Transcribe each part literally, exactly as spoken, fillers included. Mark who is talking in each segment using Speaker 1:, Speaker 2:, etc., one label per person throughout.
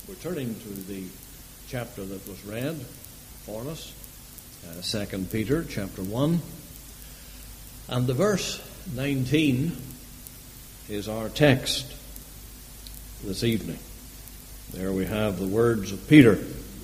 Speaker 1: We're turning to the chapter that was read for us, uh, Second Peter chapter one. And the verse nineteen is our text this evening. There we have the words of Peter.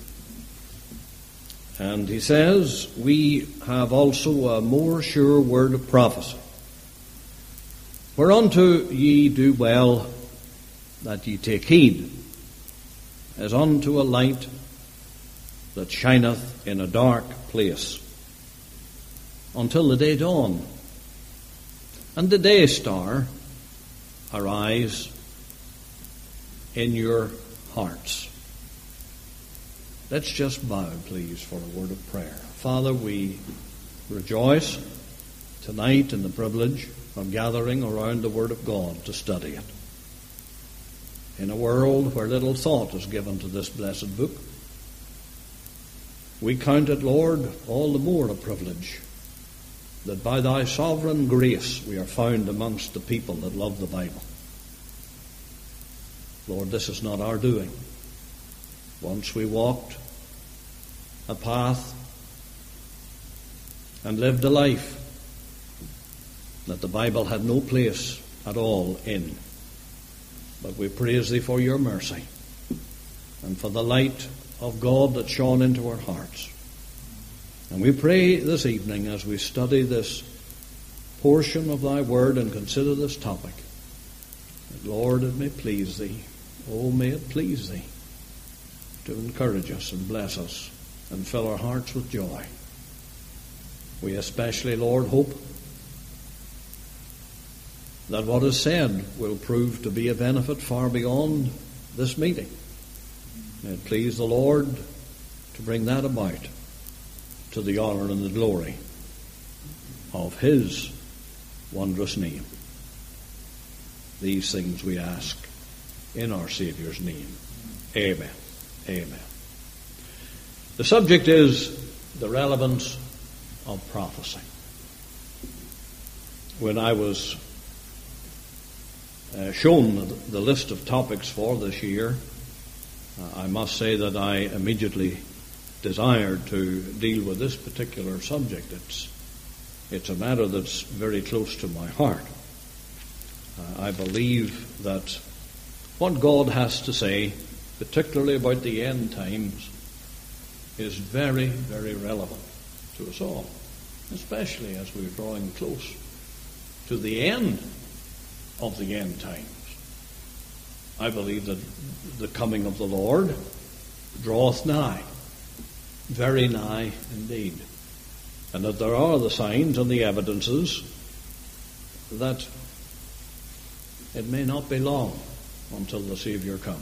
Speaker 1: And he says, "We have also a more sure word of prophecy, whereunto ye do well that ye take heed, as unto a light that shineth in a dark place, until the day dawn, and the day star arise in your hearts." Let's just bow, please, for a word of prayer. Father, we rejoice tonight in the privilege of gathering around the Word of God to study it. In a world where little thought is given to this blessed book, we count it, Lord, all the more a privilege that by thy sovereign grace we are found amongst the people that love the Bible. Lord, this is not our doing. Once we walked a path and lived a life that the Bible had no place at all in. But we praise thee for your mercy and for the light of God that shone into our hearts. And we pray this evening as we study this portion of thy word and consider this topic, that, Lord, it may please thee, oh, may it please thee, to encourage us and bless us and fill our hearts with joy. We especially, Lord, hope that what is said will prove to be a benefit far beyond this meeting. May it please the Lord to bring that about to the honor and the glory of his wondrous name. These things we ask in our Savior's name. Amen. Amen. The subject is the relevance of prophecy. When I was uh, shown the list of topics for this year, uh, I must say that I immediately desired to deal with this particular subject. It's, it's a matter that's very close to my heart. Uh, I believe that what God has to say, particularly about the end times, is very, very relevant to us all, especially as we're drawing close to the end of the end times. I believe that the coming of the Lord draweth nigh, very nigh indeed, and that there are the signs and the evidences that it may not be long until the Savior comes.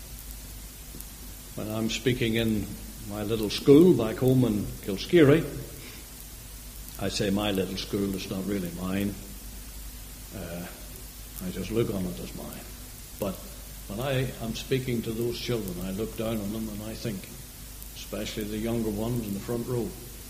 Speaker 1: When I'm speaking in my little school back home in Kilskeery, I say my little school, it's not really mine. Uh, I just look on it as mine. But when I am speaking to those children, I look down on them and I think, especially the younger ones in the front row,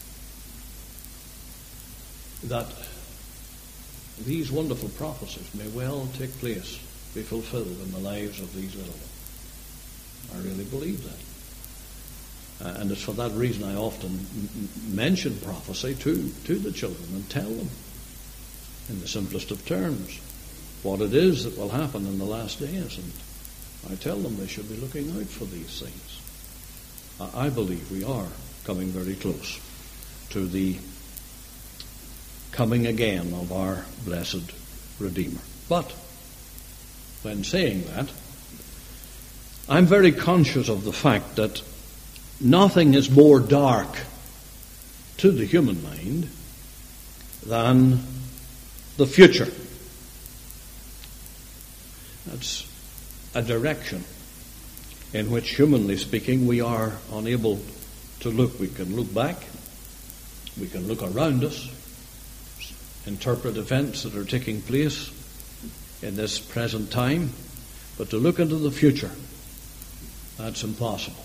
Speaker 1: that these wonderful prophecies may well take place, be fulfilled in the lives of these little ones. I really believe that. Uh, and it's for that reason I often m- mention prophecy to, to the children and tell them in the simplest of terms what it is that will happen in the last days. And I tell them they should be looking out for these things. I, I believe we are coming very close to the coming again of our blessed Redeemer. But when saying that, I'm very conscious of the fact that nothing is more dark to the human mind than the future. That's a direction in which, humanly speaking, we are unable to look. We can look back, we can look around us, interpret events that are taking place in this present time, but to look into the future, that's impossible.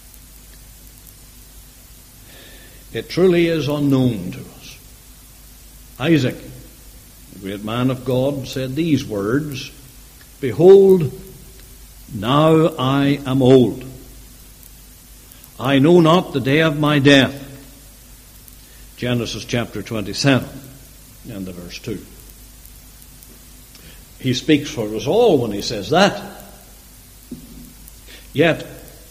Speaker 1: It truly is unknown to us. Isaac, the great man of God, said these words, "Behold, now I am old, I know not the day of my death. Genesis chapter twenty-seven and the verse two. He speaks for us all when he says that. Yet,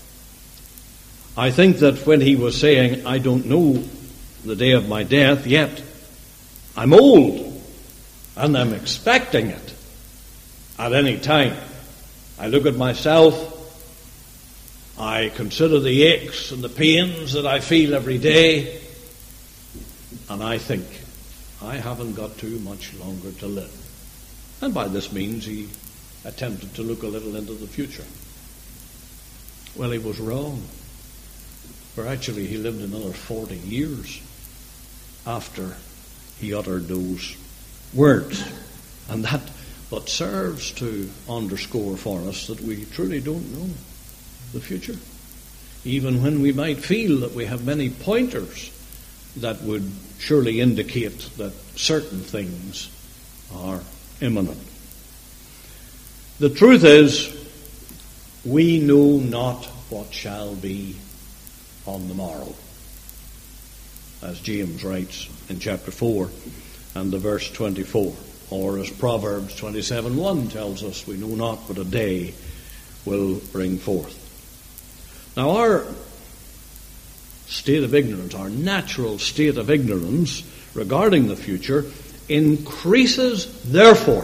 Speaker 1: I think that when he was saying, I don't know the day of my death, yet I'm old and I'm expecting it at any time. I look at myself, I consider the aches and the pains that I feel every day, and I think, I haven't got too much longer to live. And by this means he attempted to look a little into the future. Well, he was wrong. For actually he lived another forty years after he uttered those words. And that but serves to underscore for us that we truly don't know the future. Even when we might feel that we have many pointers that would surely indicate that certain things are imminent. The truth is, we know not what shall be on the morrow, as James writes in chapter four and the verse twenty-four, or as Proverbs twenty-seven one tells us, we know not what a day will bring forth. Now our state of ignorance, our natural state of ignorance regarding the future, increases therefore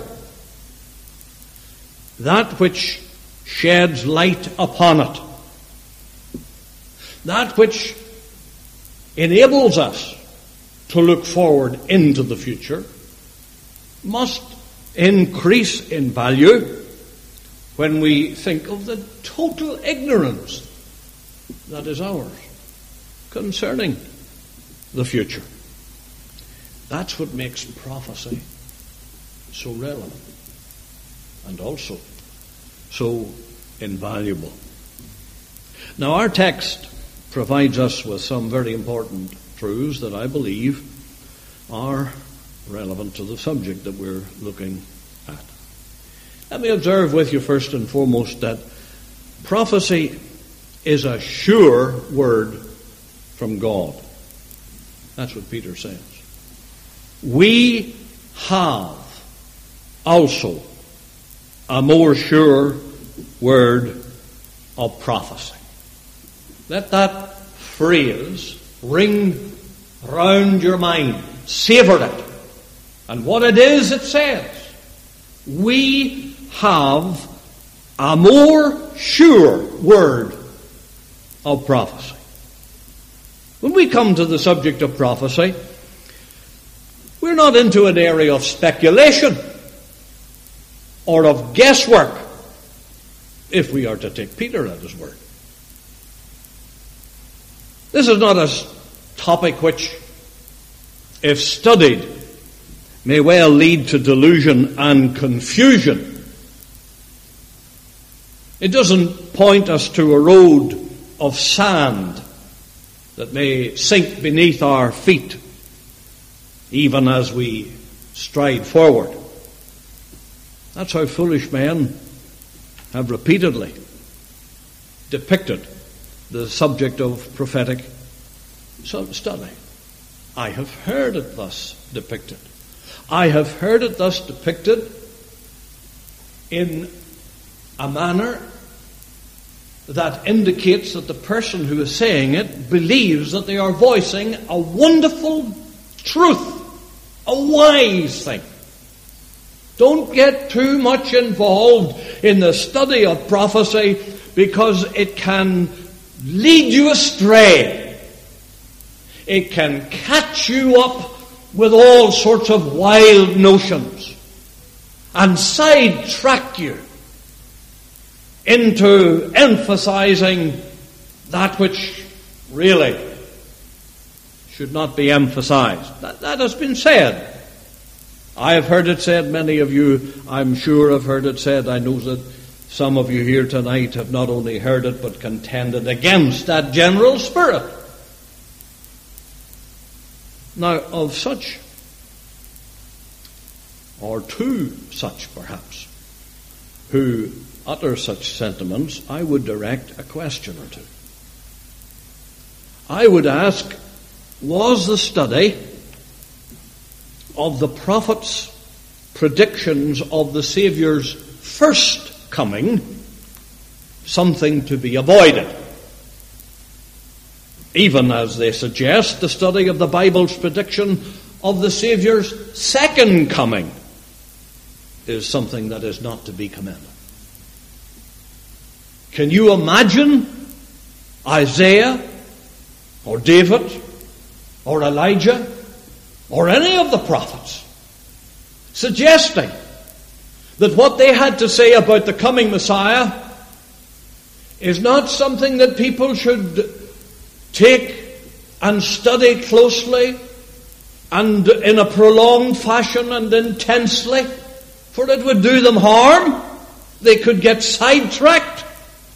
Speaker 1: that which sheds light upon it, that which enables us to look forward into the future, must increase in value when we think of the total ignorance that is ours concerning the future. That's what makes prophecy so relevant and also so invaluable. Now, our text provides us with some very important truths that I believe are relevant to the subject that we're looking at. Let me observe with you first and foremost that prophecy is a sure word from God. That's what Peter says. We have also a more sure word of prophecy. Let that phrase ring round your mind. Savor it. And what it is, it says, we have a more sure word of prophecy. When we come to the subject of prophecy, we're not into an area of speculation or of guesswork, if we are to take Peter at his word. This is not a topic which, if studied, may well lead to delusion and confusion. It doesn't point us to a road of sand that may sink beneath our feet even as we stride forward. That's how foolish men have repeatedly depicted the subject of prophetic study. I have heard it thus depicted. I have heard it thus depicted in a manner that indicates that the person who is saying it believes that they are voicing a wonderful truth, a wise thing. Don't get too much involved in the study of prophecy because it can lead you astray. It can catch you up with all sorts of wild notions and sidetrack you into emphasizing that which really should not be emphasized. That, that has been said. I have heard it said. Many of you, I'm sure, have heard it said. I know that some of you here tonight have not only heard it, but contended against that general spirit. Now, of such, or to such perhaps, who utter such sentiments, I would direct a question or two. I would ask, was the study of the prophets' predictions of the Saviour's first coming something to be avoided? Even as they suggest, the study of the Bible's prediction of the Saviour's second coming is something that is not to be commended. Can you imagine Isaiah or David or Elijah or any of the prophets suggesting that what they had to say about the coming Messiah is not something that people should take and study closely and in a prolonged fashion and intensely, for it would do them harm? They could get sidetracked.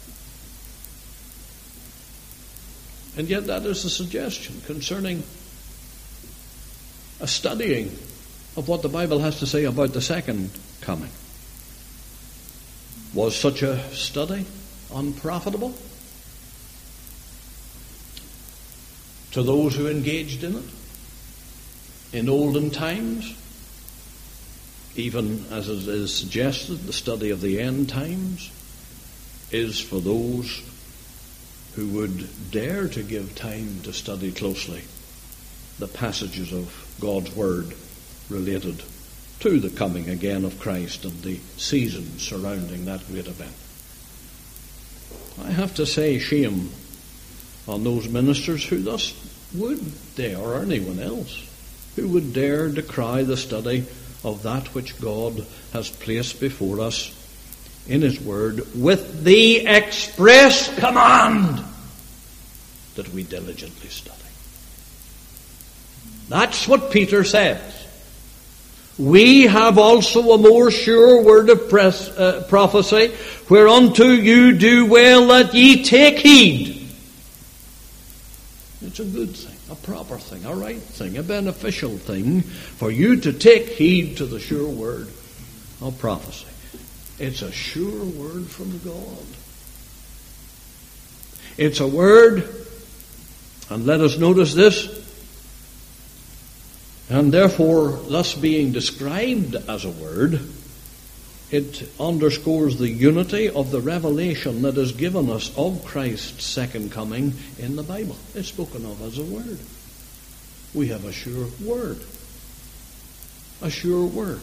Speaker 1: And yet that is a suggestion concerning a studying of what the Bible has to say about the second coming. Was such a study unprofitable to those who engaged in it in olden times? Even as it is suggested, the study of the end times is for those who would dare to give time to study closely the passages of God's Word related to the coming again of Christ and the season surrounding that great event. I have to say, shame on those ministers who thus would dare, or anyone else, who would dare decry the study of that which God has placed before us in His Word with the express command that we diligently study. That's what Peter says. We have also a more sure word of pres- uh, prophecy, whereunto you do well that ye take heed. It's a good thing, a proper thing, a right thing, a beneficial thing for you to take heed to the sure word of prophecy. It's a sure word from God. It's a word, and let us notice this, and therefore, thus being described as a word, it underscores the unity of the revelation that is given us of Christ's second coming in the Bible. It's spoken of as a word. We have a sure word. A sure word.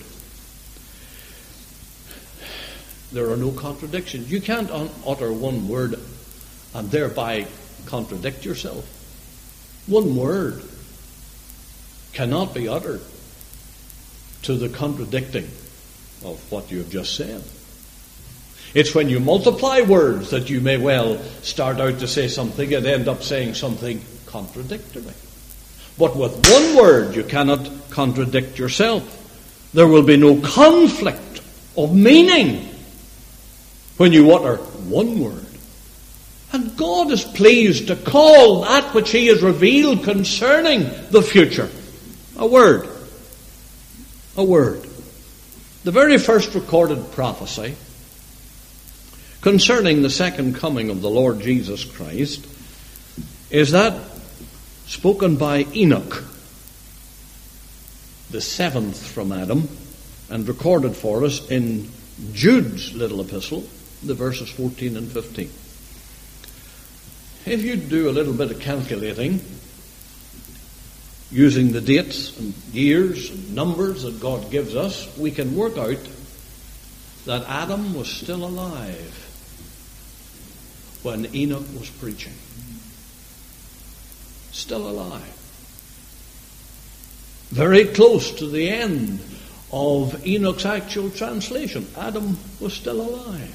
Speaker 1: There are no contradictions. You can't un- utter one word and thereby contradict yourself. One word cannot be uttered to the contradicting of what you have just said. It's when you multiply words that you may well start out to say something and end up saying something contradictory. But with one word you cannot contradict yourself. There will be no conflict of meaning when you utter one word. And God is pleased to call that which He has revealed concerning the future a word. A word. The very first recorded prophecy concerning the second coming of the Lord Jesus Christ is that spoken by Enoch, the seventh from Adam, and recorded for us in Jude's little epistle, the verses fourteen and fifteen. If you do a little bit of calculating, using the dates and years and numbers that God gives us, we can work out that Adam was still alive when Enoch was preaching. Still alive. Very close to the end of Enoch's actual translation. Adam was still alive.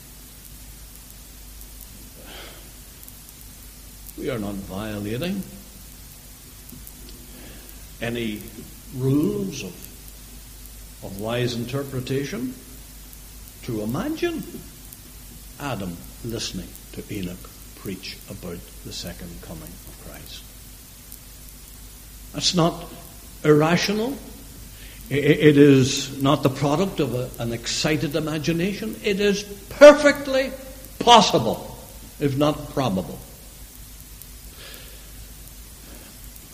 Speaker 1: We are not violating any rules of, of wise interpretation to imagine Adam listening to Enoch preach about the second coming of Christ. That's not irrational. It is not the product of a, an excited imagination. It is perfectly possible, if not probable.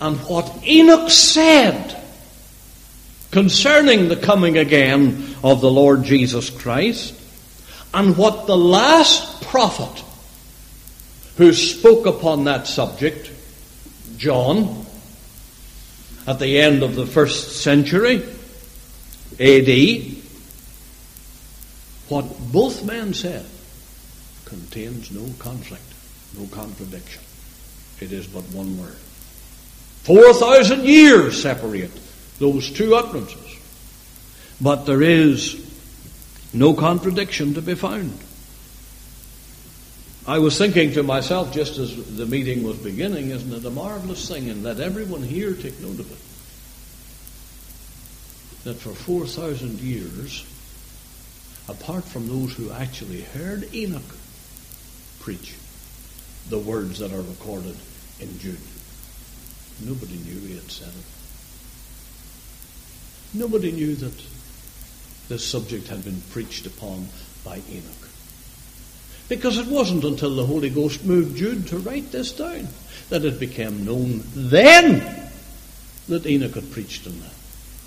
Speaker 1: and what Enoch said concerning the coming again of the Lord Jesus Christ, and what the last prophet who spoke upon that subject, John, at the end of the first century A D, what both men said contains no conflict, no contradiction. It is but one word. Four thousand years separate those two utterances. But there is no contradiction to be found. I was thinking to myself just as the meeting was beginning, isn't it a marvelous thing, and let everyone here take note of it, that for four thousand years, apart from those who actually heard Enoch preach the words that are recorded in Jude, nobody knew he had said it. Nobody knew that this subject had been preached upon by Enoch. Because it wasn't until the Holy Ghost moved Jude to write this down that it became known then that Enoch had preached on that.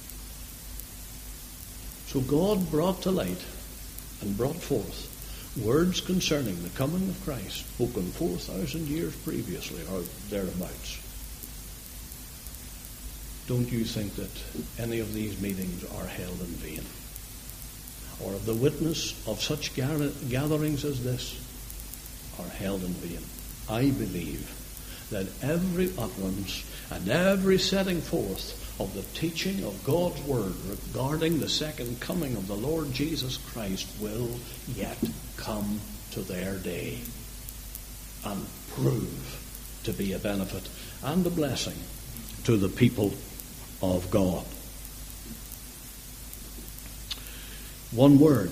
Speaker 1: So God brought to light and brought forth words concerning the coming of Christ spoken four thousand years previously, or thereabouts. Don't you think that any of these meetings are held in vain? Or of the witness of such gatherings as this are held in vain? I believe that every utterance and every setting forth of the teaching of God's Word regarding the second coming of the Lord Jesus Christ will yet come to their day and prove to be a benefit and a blessing to the people of God. One word.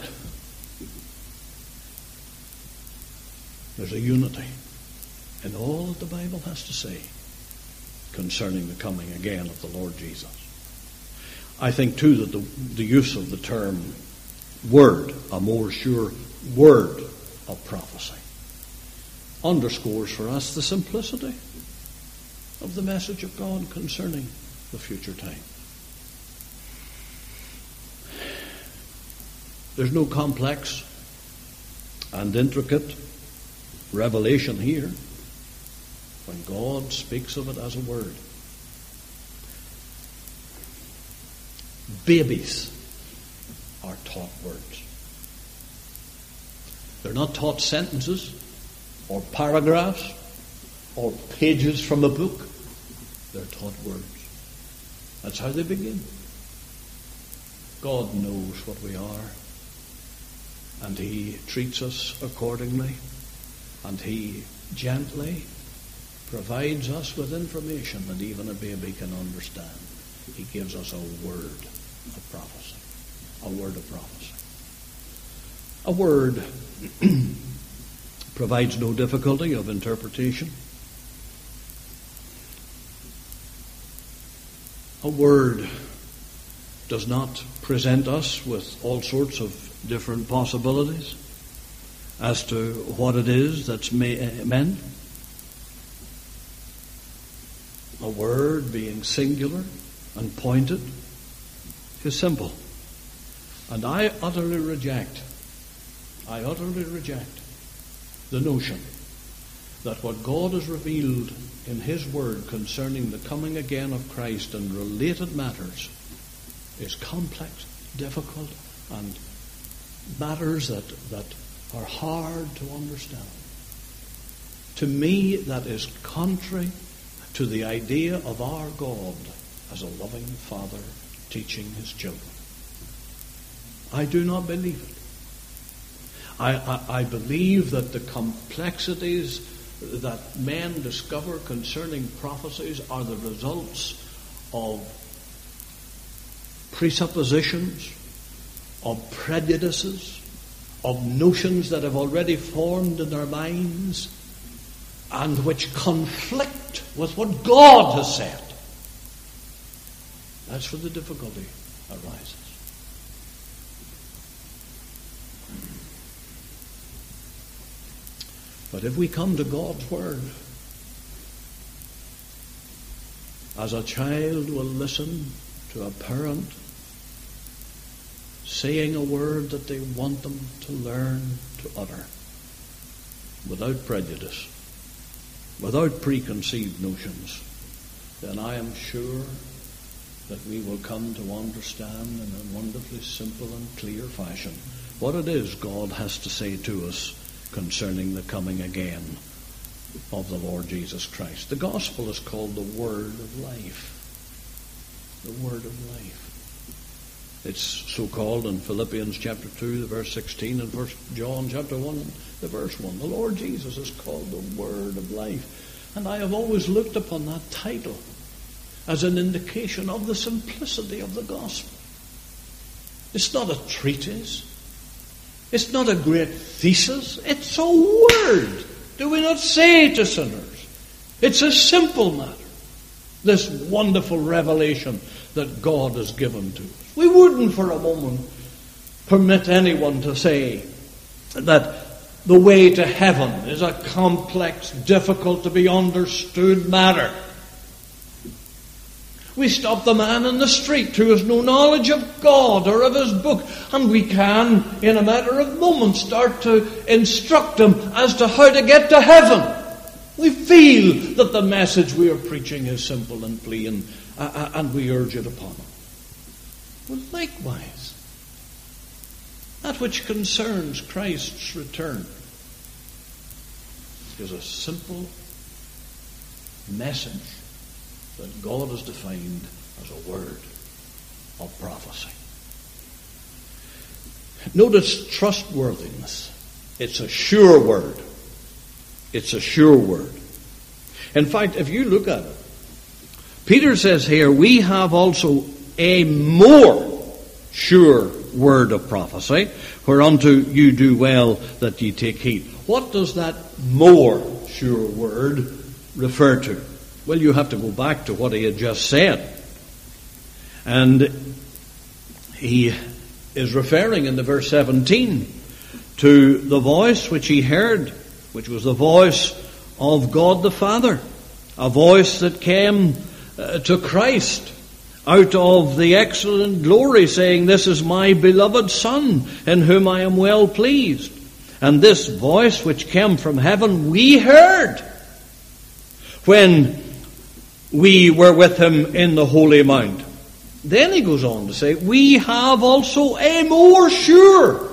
Speaker 1: There's a unity in all that the Bible has to say concerning the coming again of the Lord Jesus. I think too that the, the use of the term word, a more sure word of prophecy, underscores for us the simplicity of the message of God concerning the future time. There's no complex and intricate revelation here when God speaks of it as a word. Babies are taught words. They're not taught sentences or paragraphs or pages from a book. They're taught words. That's how they begin. God knows what we are, and He treats us accordingly, and He gently provides us with information that even a baby can understand. He gives us a word of prophecy. A word of prophecy. A word provides no difficulty of interpretation. A word does not present us with all sorts of different possibilities as to what it is that's meant. A word, being singular and pointed, is simple. And I utterly reject, I utterly reject the notion that what God has revealed in His Word concerning the coming again of Christ and related matters is complex, difficult, and matters that, that are hard to understand. To me, that is contrary to the idea of our God as a loving Father teaching His children. I do not believe it. I, I, I believe that the complexities that men discover concerning prophecies are the results of presuppositions, of prejudices, of notions that have already formed in their minds and which conflict with what God has said. That's where the difficulty arises. But if we come to God's Word, as a child will listen to a parent saying a word that they want them to learn to utter, without prejudice, without preconceived notions, then I am sure that we will come to understand in a wonderfully simple and clear fashion what it is God has to say to us concerning the coming again of the Lord Jesus Christ. The gospel is called the Word of Life. The Word of Life. It's so called in Philippians chapter two, the verse sixteen, and First John chapter one, the verse one. The Lord Jesus is called the Word of Life. And I have always looked upon that title as an indication of the simplicity of the gospel. It's not a treatise. It's not a great thesis. It's a word. Do we not say to sinners? It's a simple matter. This wonderful revelation that God has given to us. We wouldn't for a moment permit anyone to say that the way to heaven is a complex, difficult to be understood matter. We stop the man in the street who has no knowledge of God or of his book, and we can, in a matter of moments, start to instruct him as to how to get to heaven. We feel that the message we are preaching is simple and plain, uh, and we urge it upon him. Well, likewise, that which concerns Christ's return is a simple message that God has defined as a word of prophecy. Notice trustworthiness. It's a sure word. It's a sure word. In fact, if you look at it, Peter says here, we have also a more sure word of prophecy, whereunto you do well that ye take heed. What does that more sure word refer to? Well, you have to go back to what he had just said. And he is referring in the verse seventeen to the voice which he heard, which was the voice of God the Father, a voice that came uh, to Christ out of the excellent glory, saying, "This is my beloved Son, in whom I am well pleased." And this voice which came from heaven we heard when we were with him in the holy mount. Then he goes on to say, we have also a more sure.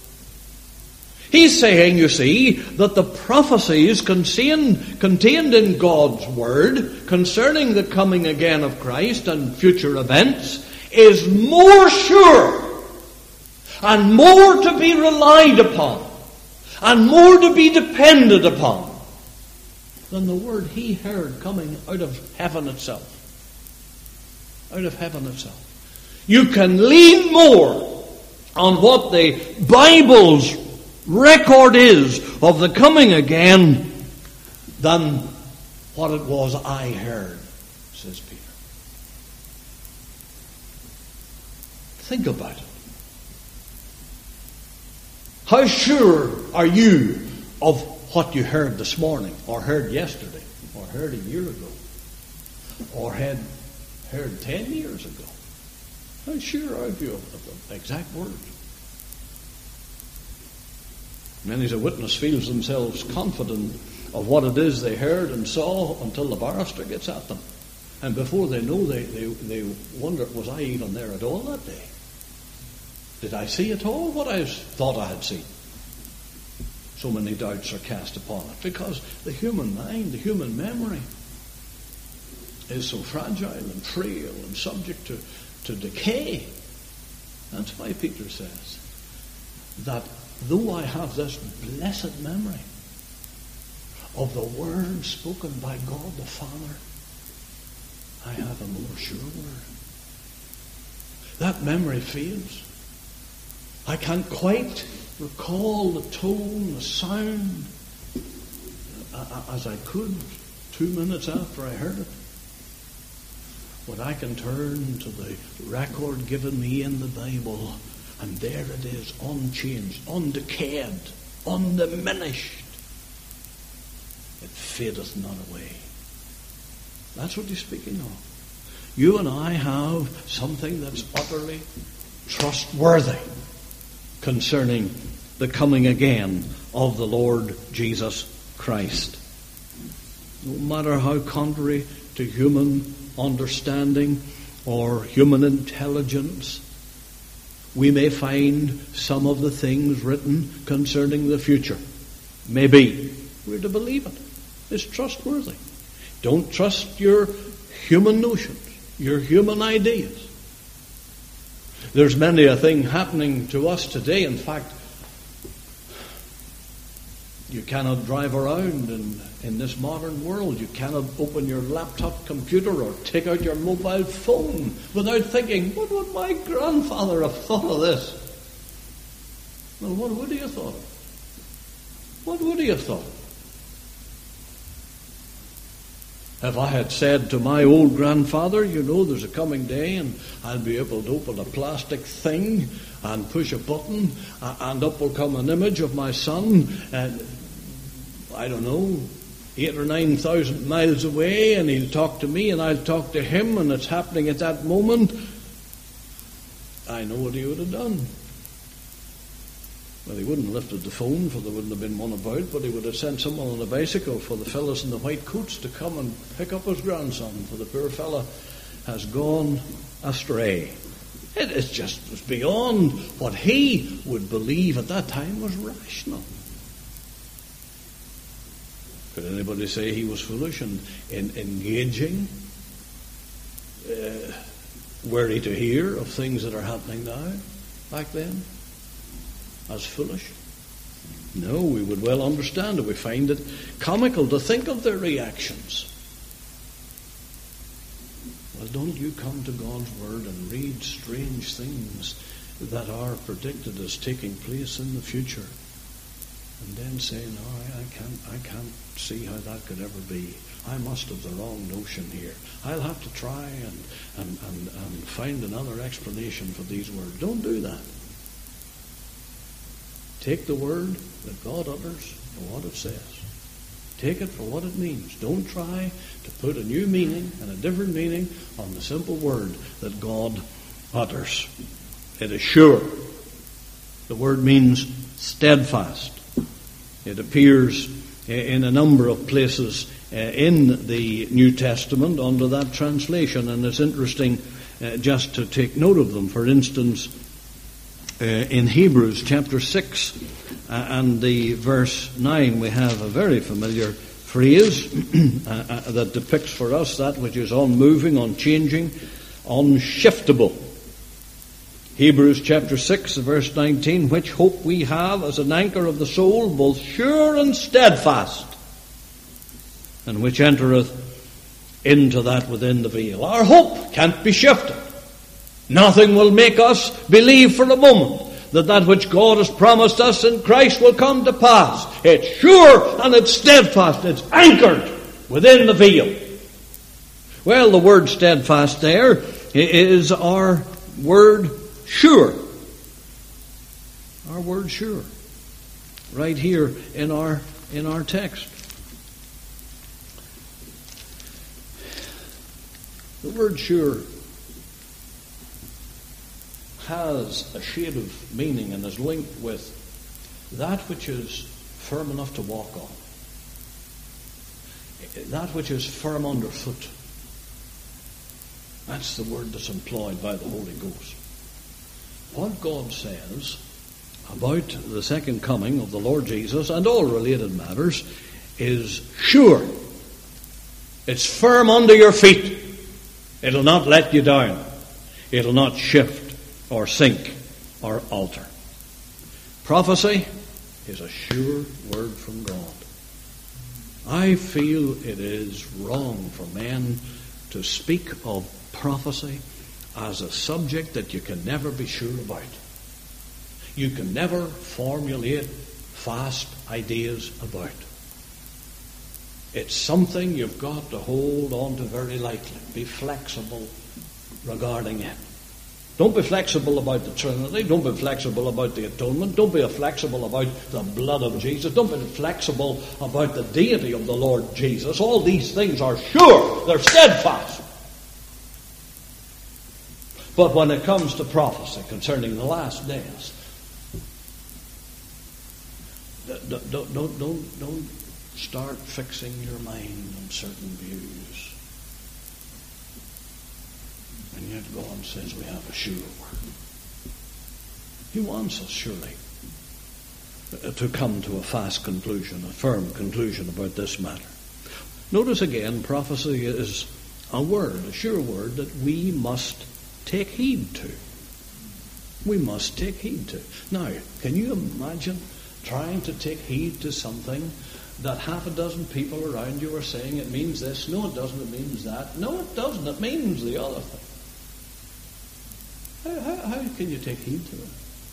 Speaker 1: He's saying, you see, that the prophecies contained, contained in God's Word concerning the coming again of Christ and future events is more sure and more to be relied upon and more to be depended upon than the word he heard coming out of heaven itself. Out of heaven itself. You can lean more on what the Bible's record is of the coming again than what it was I heard, says Peter. Think about it. How sure are you of what you heard this morning, or heard yesterday, or heard a year ago, or had heard ten years ago? How sure are you of the exact words? Many as a witness feels themselves confident of what it is they heard and saw until the barrister gets at them. And before they know, they, they, they wonder, was I even there at all that day? Did I see at all what I thought I had seen? So many doubts are cast upon it because the human mind, the human memory is so fragile and frail and subject to, to decay. That's why Peter says that though I have this blessed memory of the word spoken by God the Father, I have a more sure word. That memory fades. I can't quite recall the tone, the sound, as I could two minutes after I heard it. But I can turn to the record given me in the Bible, and there it is, unchanged, undecayed, undiminished. It fadeth not away. That's what he's speaking of. You and I have something that's utterly trustworthy concerning the coming again of the Lord Jesus Christ. No matter how contrary to human understanding or human intelligence we may find some of the things written concerning the future, maybe we're to believe it. It's trustworthy. Don't trust your human notions, your human ideas. There's many a thing happening to us today. In fact, you cannot drive around in, in this modern world. You cannot open your laptop computer or take out your mobile phone without thinking, what would my grandfather have thought of this? Well, what would he have thought of? What would he have thought of? If I had said to my old grandfather, you know, there's a coming day and I'll be able to open a plastic thing and push a button and up will come an image of my son, and I don't know, eight or nine thousand miles away, and he'll talk to me and I'll talk to him, and it's happening at that moment, I know what he would have done. Well, he wouldn't have lifted the phone, for there wouldn't have been one about, but he would have sent someone on a bicycle for the fellows in the white coats to come and pick up his grandson, for the poor fella has gone astray. It is just was beyond what he would believe at that time was rational. Could anybody say he was foolish in, in engaging? Uh, were he to hear of things that are happening now, back then, as foolish? No, we would well understand it. We find it comical to think of their reactions. Well, don't you come to God's Word and read strange things that are predicted as taking place in the future, and then say, no, I, I can't I can't see how that could ever be. I must have the wrong notion here. I'll have to try and, and, and, and find another explanation for these words. Don't do that. Take the word that God utters for what it says. Take it for what it means. Don't try to put a new meaning and a different meaning on the simple word that God utters. It is sure. The word means steadfast. It appears in a number of places in the New Testament under that translation, and it's interesting just to take note of them. For instance, Uh, in Hebrews chapter six uh, and the verse nine, we have a very familiar phrase uh, uh, that depicts for us that which is unmoving, unchanging, unshiftable. Hebrews chapter six, verse nineteen, which hope we have as an anchor of the soul, both sure and steadfast, and which entereth into that within the veil. Our hope can't be shifted. Nothing will make us believe for a moment that that which God has promised us in Christ will come to pass. It's sure and it's steadfast. It's anchored within the veil. Well, the word steadfast there is our word sure. Our word sure. Right here in our in our text. The word sure has a shade of meaning and is linked with that which is firm enough to walk on. That which is firm underfoot. That's the word that's employed by the Holy Ghost. What God says about the second coming of the Lord Jesus and all related matters is sure. It's firm under your feet. It'll not let you down. It'll not shift or sink or alter. Prophecy is a sure word from God. I feel it is wrong for men to speak of prophecy as a subject that you can never be sure about. You can never formulate fast ideas about. It's something you've got to hold on to very lightly. Be flexible regarding it. Don't be flexible about the Trinity. Don't be flexible about the atonement. Don't be flexible about the blood of Jesus. Don't be flexible about the deity of the Lord Jesus. All these things are sure. They're steadfast. But when it comes to prophecy concerning the last days, don't, don't, don't, don't, don't start fixing your mind on certain views. And yet God says we have a sure word. He wants us, surely, to come to a fast conclusion, a firm conclusion about this matter. Notice again, prophecy is a word, a sure word that we must take heed to. We must take heed to. Now, can you imagine trying to take heed to something that half a dozen people around you are saying it means this? No, it doesn't. It means that. No, it doesn't. It means the other thing. How, how, how can you take heed to it?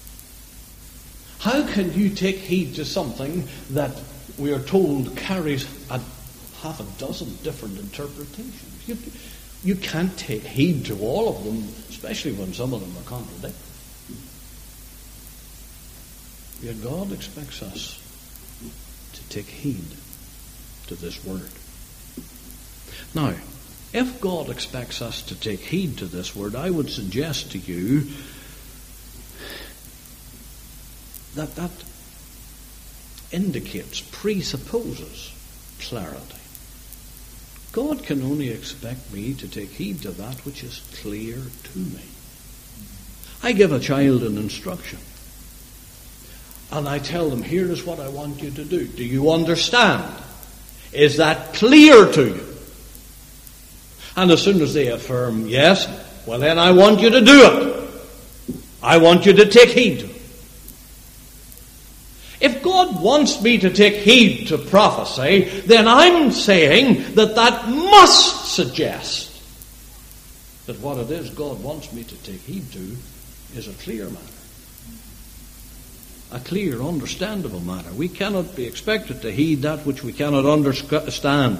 Speaker 1: How can you take heed to something that we are told carries a half a dozen different interpretations? You, you can't take heed to all of them, especially when some of them are contradictory. Yet God expects us to take heed to this word. Now, if God expects us to take heed to this word, I would suggest to you that that indicates, presupposes clarity. God can only expect me to take heed to that which is clear to me. I give a child an instruction, and I tell them, here is what I want you to do. Do you understand? Is that clear to you? And as soon as they affirm yes, well then I want you to do it. I want you to take heed to it. If God wants me to take heed to prophecy, then I'm saying that that must suggest that what it is God wants me to take heed to is a clear matter. A clear, understandable matter. We cannot be expected to heed that which we cannot understand.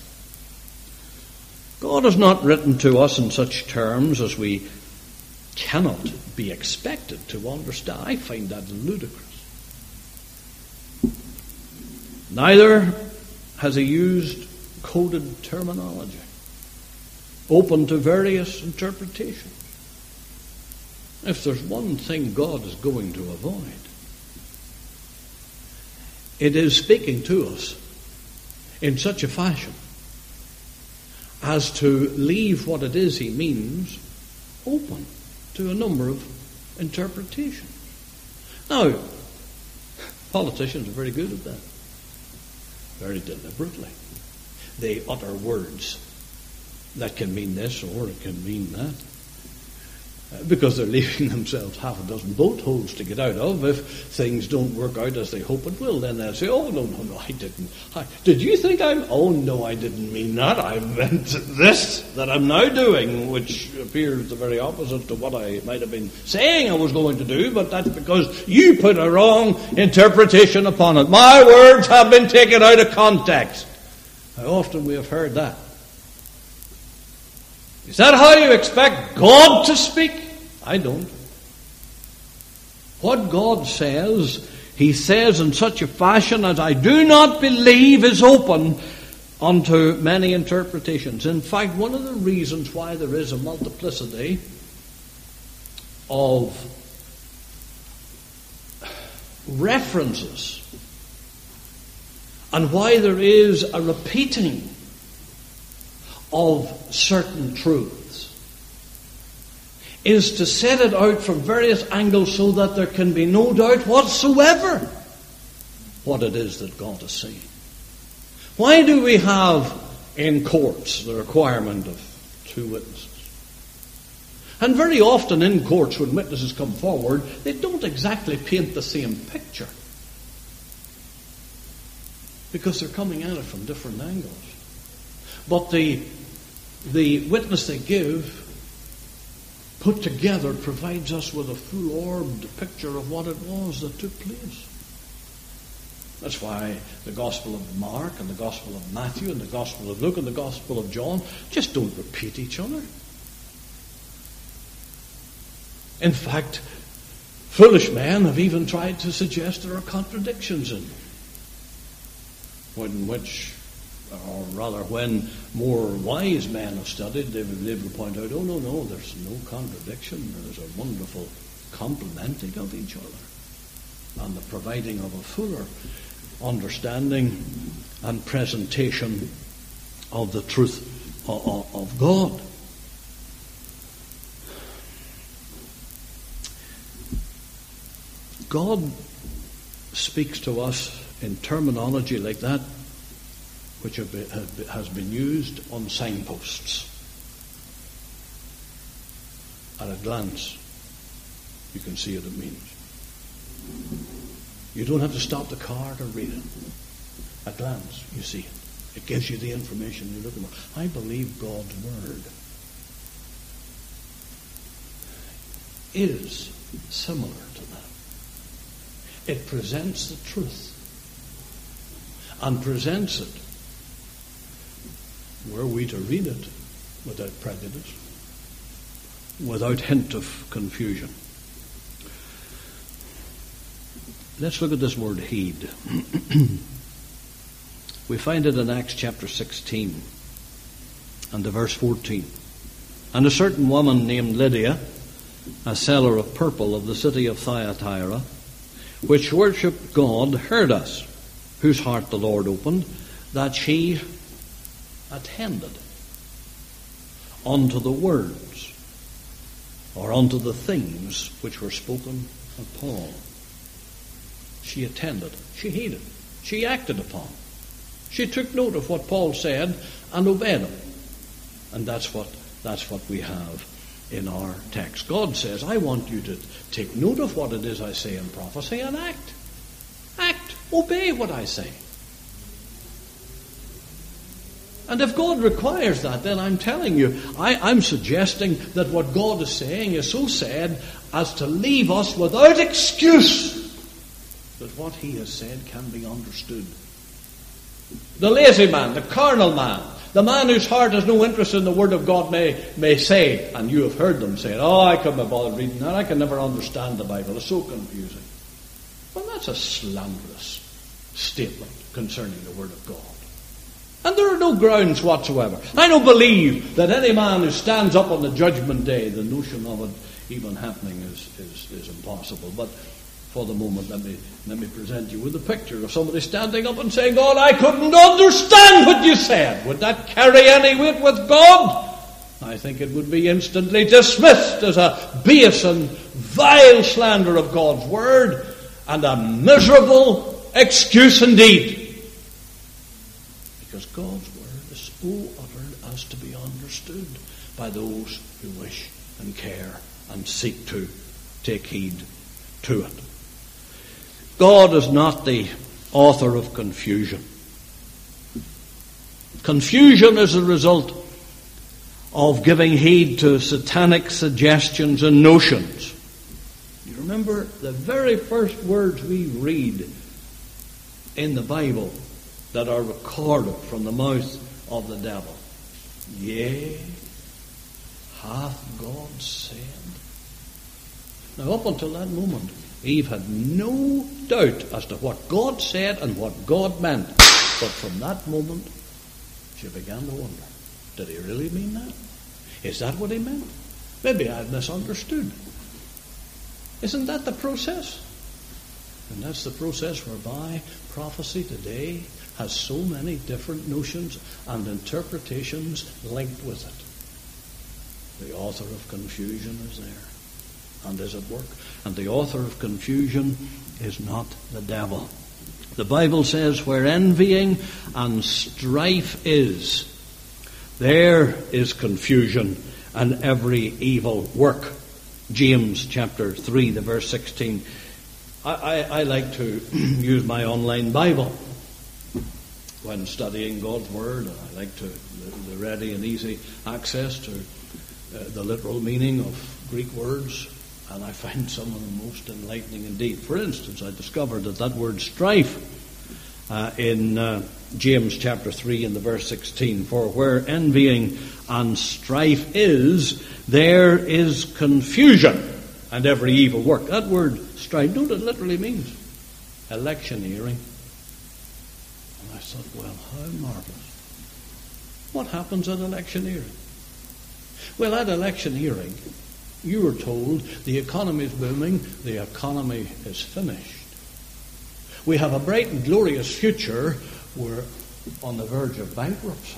Speaker 1: God has not written to us in such terms as we cannot be expected to understand. I find that ludicrous. Neither has he used coded terminology, open to various interpretations. If there's one thing God is going to avoid, it is speaking to us in such a fashion as to leave what it is he means open to a number of interpretations. Now, politicians are very good at that. Very deliberately. They utter words that can mean this or it can mean that. Uh, because they're leaving themselves half a dozen boat holes to get out of. If things don't work out as they hope it will, then they'll say, oh, no, no, no, I didn't. I, did you think I'm... Oh, no, I didn't mean that. I meant this that I'm now doing, which appears the very opposite to what I might have been saying I was going to do, but that's because you put a wrong interpretation upon it. My words have been taken out of context. How often we have heard that. Is that how you expect God to speak? I don't. What God says, he says in such a fashion as I do not believe is open unto many interpretations. In fact, one of the reasons why there is a multiplicity of references and why there is a repeating of certain truths is to set it out from various angles so that there can be no doubt whatsoever what it is that God is saying. Why do we have in courts the requirement of two witnesses? And very often in courts when witnesses come forward, they don't exactly paint the same picture because they're coming at it from different angles. But the The witness they give, put together, provides us with a full-orbed picture of what it was that took place. That's why the Gospel of Mark and the Gospel of Matthew and the Gospel of Luke and the Gospel of John just don't repeat each other. In fact, foolish men have even tried to suggest there are contradictions in them, in which or rather when more wise men have studied, they will be able to point out, oh, no, no, there's no contradiction. There's a wonderful complementing of each other and the providing of a fuller understanding and presentation of the truth of God. God speaks to us in terminology like that, which has been used on signposts. At a glance, you can see what it means. You don't have to stop the car to read it. At a glance, you see it. It gives you the information you're looking for. I believe God's Word is similar to that. It presents the truth and presents it. Were we to read it without prejudice, without hint of confusion? Let's look at this word heed. We find it in Acts chapter sixteen and the verse fourteen. And a certain woman named Lydia, a seller of purple of the city of Thyatira, which worshipped God, heard us, whose heart the Lord opened, that she attended unto the words, or unto the things which were spoken of Paul. She attended, she heeded, she acted upon. She took note of what Paul said and obeyed him. And that's what that's what we have in our text. God says, I want you to take note of what it is I say in prophecy and act. Act. Obey what I say. And if God requires that, then I'm telling you, I, I'm suggesting that what God is saying is so said as to leave us without excuse that what he has said can be understood. The lazy man, the carnal man, the man whose heart has no interest in the Word of God may, may say, and you have heard them say, oh, I couldn't be bothered reading that, I can never understand the Bible, it's so confusing. Well, that's a slanderous statement concerning the Word of God. And there are no grounds whatsoever. I don't believe that any man who stands up on the judgment day, the notion of it even happening is, is, is impossible. But for the moment, let me let me present you with a picture of somebody standing up and saying, God, I couldn't understand what you said. Would that carry any weight with God? I think it would be instantly dismissed as a base and vile slander of God's Word and a miserable excuse indeed. Because God's Word is so uttered as to be understood by those who wish and care and seek to take heed to it. God is not the author of confusion. Confusion is a result of giving heed to satanic suggestions and notions. You remember the very first words we read in the Bible that are recorded from the mouth of the devil. Yea, hath God said. Now up until that moment, Eve had no doubt as to what God said and what God meant. But from that moment, she began to wonder, did he really mean that? Is that what he meant? Maybe I misunderstood. Isn't that the process? And that's the process whereby prophecy today has so many different notions and interpretations linked with it. The author of confusion is there and is at work. And the author of confusion is not the devil. The Bible says, where envying and strife is, there is confusion and every evil work. James chapter three, the verse sixteen. I, I, I like to use my online Bible when studying God's Word, and I like to the, the ready and easy access to uh, the literal meaning of Greek words. And I find some of them most enlightening indeed. For instance, I discovered that that word strife uh, in uh, James chapter three and the verse sixteen, for where envying and strife is, there is confusion and every evil work. That word strife, note it literally means electioneering. And I thought, well, how marvelous. What happens at electioneering? Well, at electioneering, you were told the economy is booming, the economy is finished. We have a bright and glorious future, we're on the verge of bankruptcy.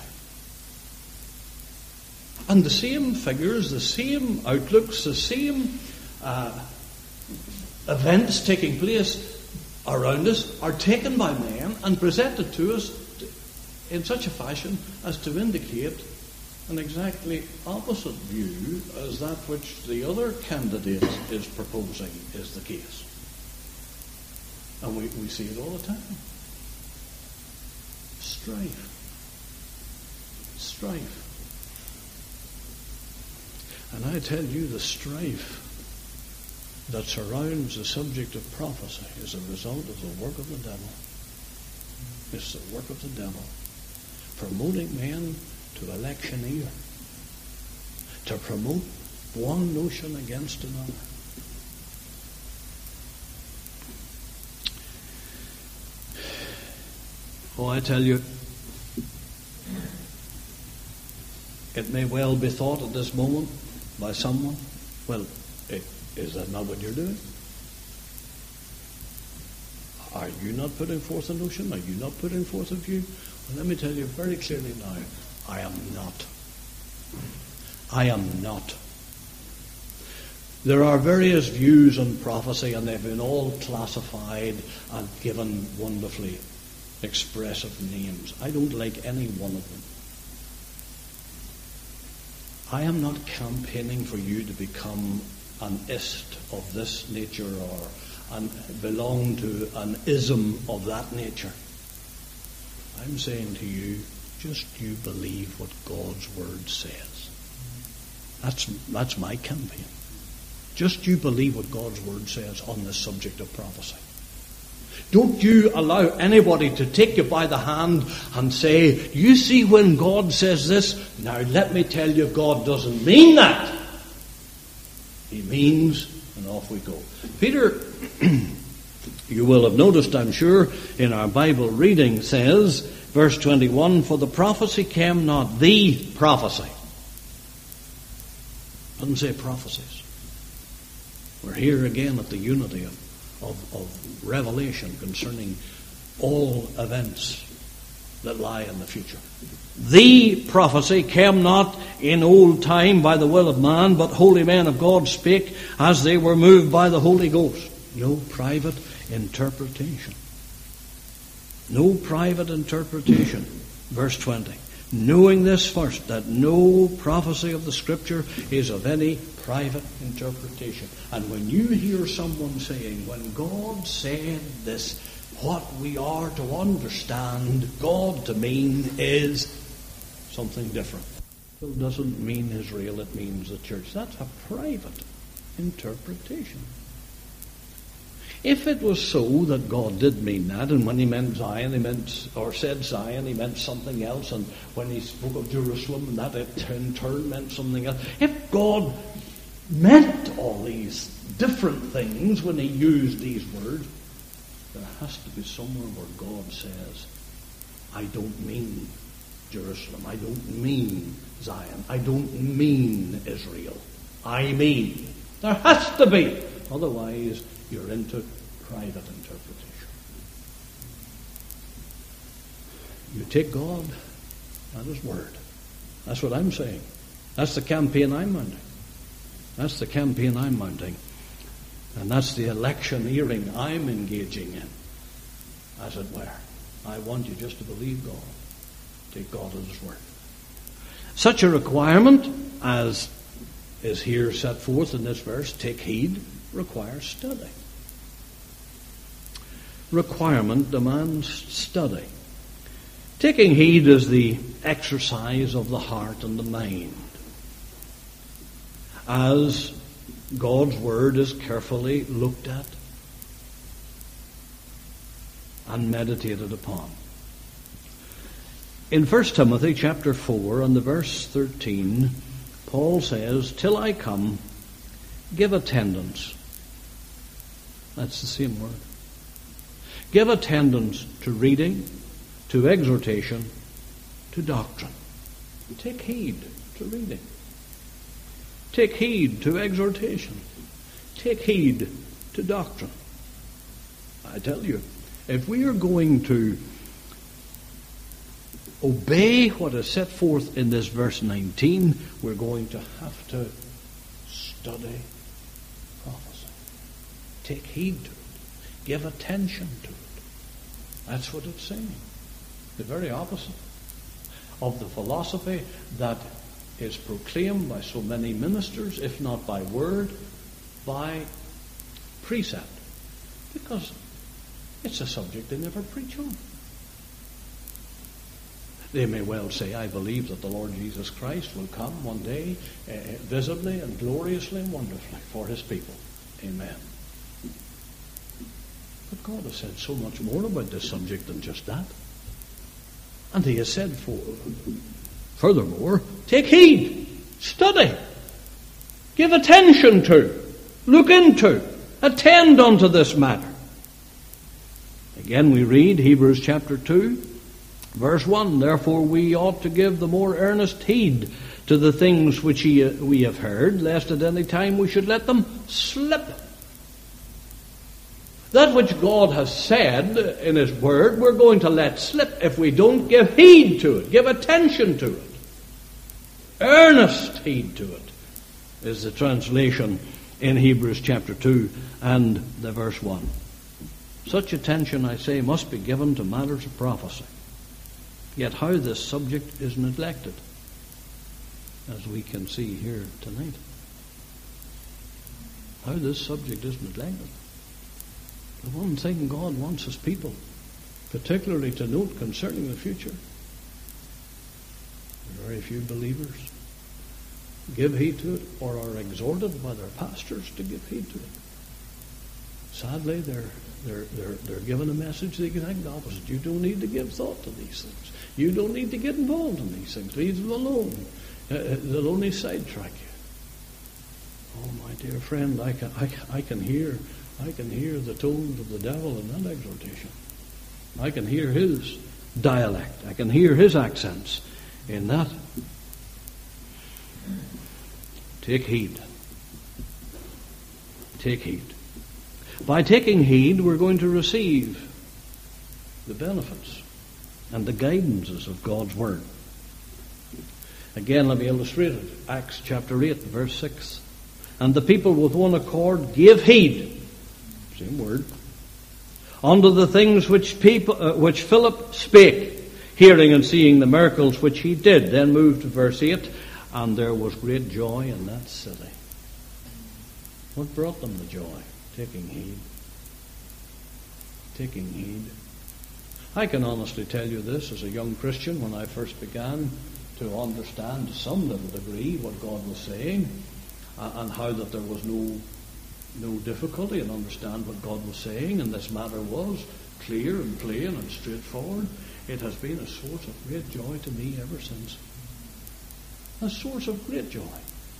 Speaker 1: And the same figures, the same outlooks, the same uh, events taking place around us are taken by men and presented to us in such a fashion as to indicate an exactly opposite view as that which the other candidate is proposing is the case. And we, we see it all the time. Strife. Strife. And I tell you, the strife that surrounds the subject of prophecy is a result of the work of the devil. It's the work of the devil. Promoting men to electioneer. To promote one notion against another. Oh, I tell you, it may well be thought at this moment by someone, well, it, is that not what you're doing? Are you not putting forth a notion? Are you not putting forth a view? Well, let me tell you very clearly now, I am not. I am not. There are various views on prophecy, and they've been all classified and given wonderfully expressive names. I don't like any one of them. I am not campaigning for you to become an ist of this nature or an, belong to an ism of that nature. I'm saying to you, just you believe what God's Word says. That's, that's my campaign. Just you believe what God's Word says on the subject of prophecy. Don't you allow anybody to take you by the hand and say, you see when God says this, now let me tell you God doesn't mean that. He means, and off we go. Peter, you will have noticed, I'm sure, in our Bible reading says, verse twenty-one, for the prophecy came not the prophecy. Doesn't say prophecies. We're here again at the unity of Of, of revelation concerning all events that lie in the future. The prophecy came not in old time by the will of man, but holy men of God spake as they were moved by the Holy Ghost. No private interpretation. No private interpretation. Verse twenty. Knowing this first, that no prophecy of the Scripture is of any private interpretation. And when you hear someone saying, when God said this, what we are to understand God to mean is something different. It doesn't mean Israel, it means the church. That's a private interpretation. If it was so that God did mean that, and when he meant Zion, he meant, or said Zion, he meant something else, and when he spoke of Jerusalem, that it in turn meant something else. If God meant all these different things when he used these words, there has to be somewhere where God says, I don't mean Jerusalem, I don't mean Zion, I don't mean Israel, I mean. There has to be. Otherwise, you're into private interpretation. You take God at his word. That's what I'm saying. That's the campaign I'm mounting. That's the campaign I'm mounting. And that's the electioneering I'm engaging in, as it were. I want you just to believe God. Take God at his word. Such a requirement as is here set forth in this verse, take heed, requires study. Requirement demands study. Taking heed is the exercise of the heart and the mind, as God's word is carefully looked at and meditated upon. In First Timothy chapter four and the verse thirteen, Paul says, till I come, give attendance. That's the same word. Give attendance to reading, to exhortation, to doctrine. Take heed to reading. Take heed to exhortation. Take heed to doctrine. I tell you, if we are going to obey what is set forth in this verse nineteen, we're going to have to study prophecy. Take heed to it. Give attention to it. That's what it's saying. The very opposite of the philosophy that is proclaimed by so many ministers, if not by word, by precept. Because it's a subject they never preach on. They may well say, I believe that the Lord Jesus Christ will come one day uh, visibly and gloriously and wonderfully for his people. Amen. But God has said so much more about this subject than just that. And he has said, for, furthermore, take heed, study, give attention to, look into, attend unto this matter. Again we read Hebrews chapter two, verse one, therefore we ought to give the more earnest heed to the things which we have heard, lest at any time we should let them slip. That which God has said in his word, we're going to let slip if we don't give heed to it, give attention to it. Earnest heed to it is the translation in Hebrews chapter two and the verse one. Such attention, I say, must be given to matters of prophecy. Yet how this subject is neglected, as we can see here tonight. How this subject is neglected. The one thing God wants his people particularly to note concerning the future, very few believers give heed to it or are exhorted by their pastors to give heed to it. Sadly, they're, they're, they're, they're given a message the exact opposite. You don't need to give thought to these things. You don't need to get involved in these things. Leave them alone. Uh, they'll only sidetrack you. Oh, my dear friend, I can, I, I can hear I can hear the tones of the devil in that exhortation. I can hear his dialect. I can hear his accents in that. Take heed. Take heed. By taking heed, we're going to receive the benefits and the guidances of God's Word. Again, let me illustrate it. Acts chapter eight, verse six. And the people with one accord gave heed, same word, unto the things which people, uh, which Philip spake, hearing and seeing the miracles which he did. Then moved to verse eight, and there was great joy in that city. What brought them the joy? Taking heed. Taking heed. I can honestly tell you this as a young Christian, when I first began to understand to some little degree what God was saying, uh, and how that there was no no difficulty in understand what God was saying, and this matter was clear and plain and straightforward. It has been a source of great joy to me ever since. A source of great joy.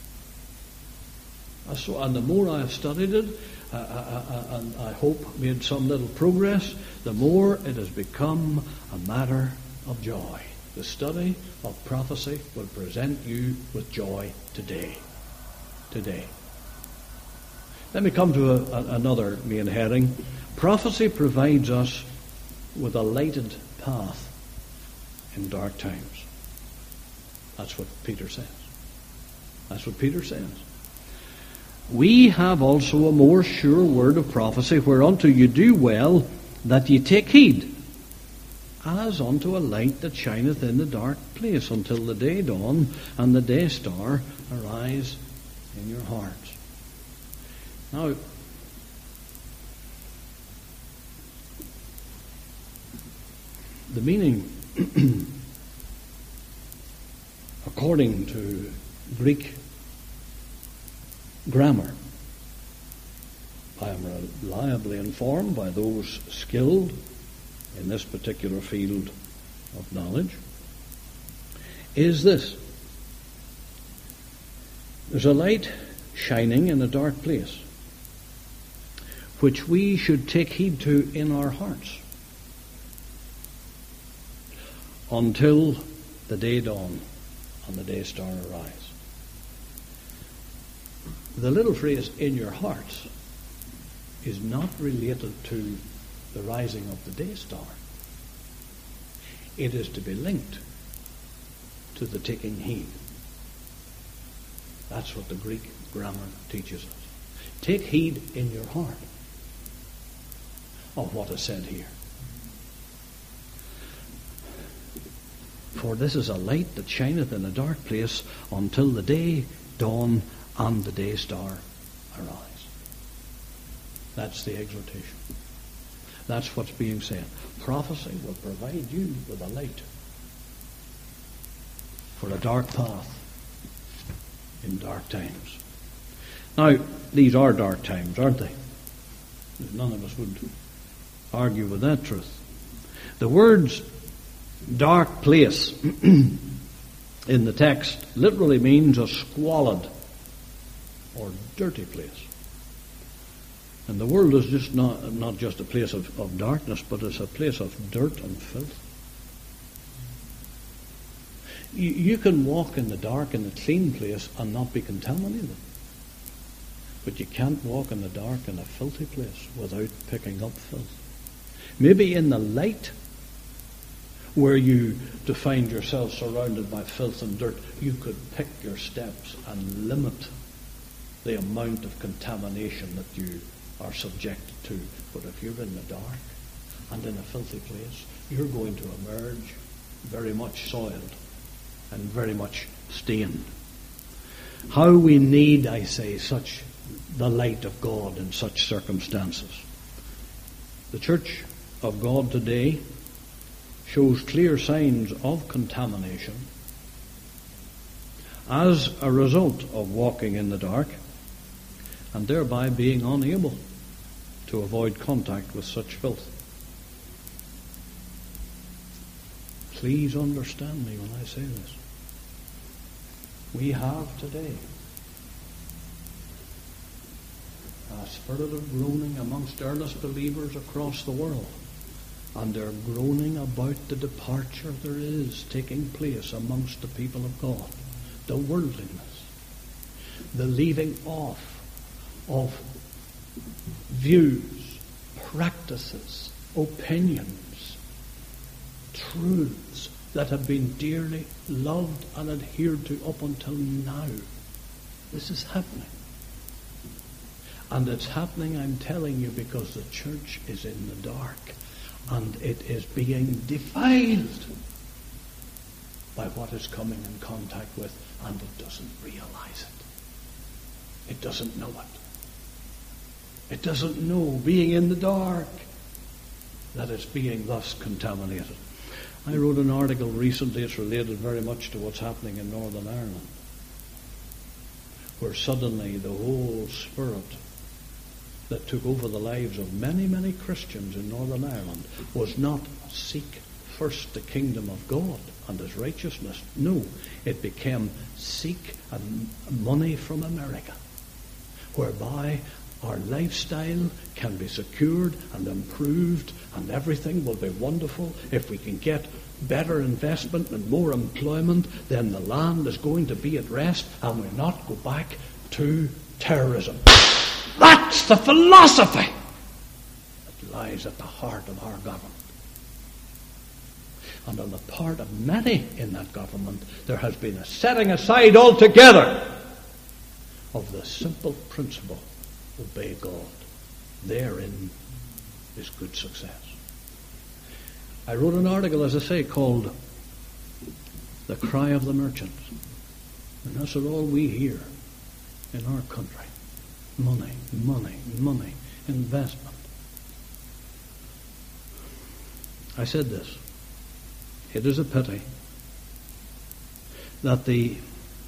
Speaker 1: So, and the more I have studied it, uh, uh, uh, and I hope made some little progress, the more it has become a matter of joy. The study of prophecy will present you with joy today. Today. Let me come to a, a, another main heading. Prophecy provides us with a lighted path in dark times. That's what Peter says. That's what Peter says. We have also a more sure word of prophecy, whereunto you do well that ye take heed, as unto a light that shineth in the dark place, until the day dawn and the day star arise in your hearts. Now, the meaning, according to Greek grammar, I am reliably informed by those skilled in this particular field of knowledge, is this. There's a light shining in a dark place, which we should take heed to in our hearts until the day dawn and the day star arise. The little phrase, in your hearts, is not related to the rising of the day star. It is to be linked to the taking heed. That's what the Greek grammar teaches us. Take heed in your heart of what is said here. For this is a light that shineth in a dark place until the day dawn and the day star arise. That's the exhortation. That's what's being said. Prophecy will provide you with a light for a dark path in dark times. Now, these are dark times, aren't they? None of us would argue with that truth. The words dark place in the text literally means a squalid or dirty place. And the world is just not, not just a place of, of darkness, but it's a place of dirt and filth. You, you can walk in the dark in a clean place and not be contaminated. But you can't walk in the dark in a filthy place without picking up filth. Maybe in the light, where you to find yourself surrounded by filth and dirt, you could pick your steps and limit the amount of contamination that you are subjected to. But if you're in the dark and in a filthy place, you're going to emerge very much soiled and very much stained. How we need, I say, such the light of God in such circumstances. The Church of God today shows clear signs of contamination as a result of walking in the dark and thereby being unable to avoid contact with such filth. Please understand me when I say this. We have today a spirit of groaning amongst earnest believers across the world. And they're groaning about the departure there is taking place amongst the people of God. The worldliness. The leaving off of views, practices, opinions, truths that have been dearly loved and adhered to up until now. This is happening. And it's happening, I'm telling you, because the church is in the dark. And it is being defiled by what it's coming in contact with, and it doesn't realize it. It doesn't know it. It doesn't know, being in the dark, that it's being thus contaminated. I wrote an article recently, it's related very much to what's happening in Northern Ireland, where suddenly the whole spirit that took over the lives of many, many Christians in Northern Ireland was not seek first the kingdom of God and his righteousness. No, it became seek money from America, whereby our lifestyle can be secured and improved and everything will be wonderful. If we can get better investment and more employment, then the land is going to be at rest and we'll not go back to terrorism. That's the philosophy that lies at the heart of our government. And on the part of many in that government, there has been a setting aside altogether of the simple principle, obey God. Therein is good success. I wrote an article, as I say, called The Cry of the Merchants. And that's all we hear in our country. Money, money, money, investment. I said this. It is a pity that the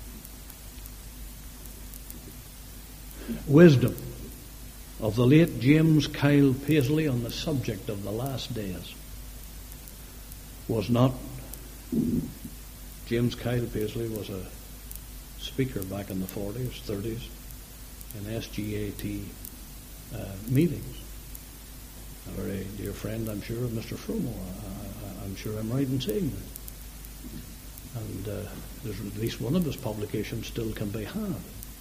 Speaker 1: wisdom of the late James Kyle Paisley on the subject of the last days was not... James Kyle Paisley was a speaker back in the forties, thirties, in S G A T uh, meetings. A very dear friend, I'm sure, of Mister Fromo. I, I, I'm sure I'm right in saying that. And uh, there's at least one of his publications still can be had.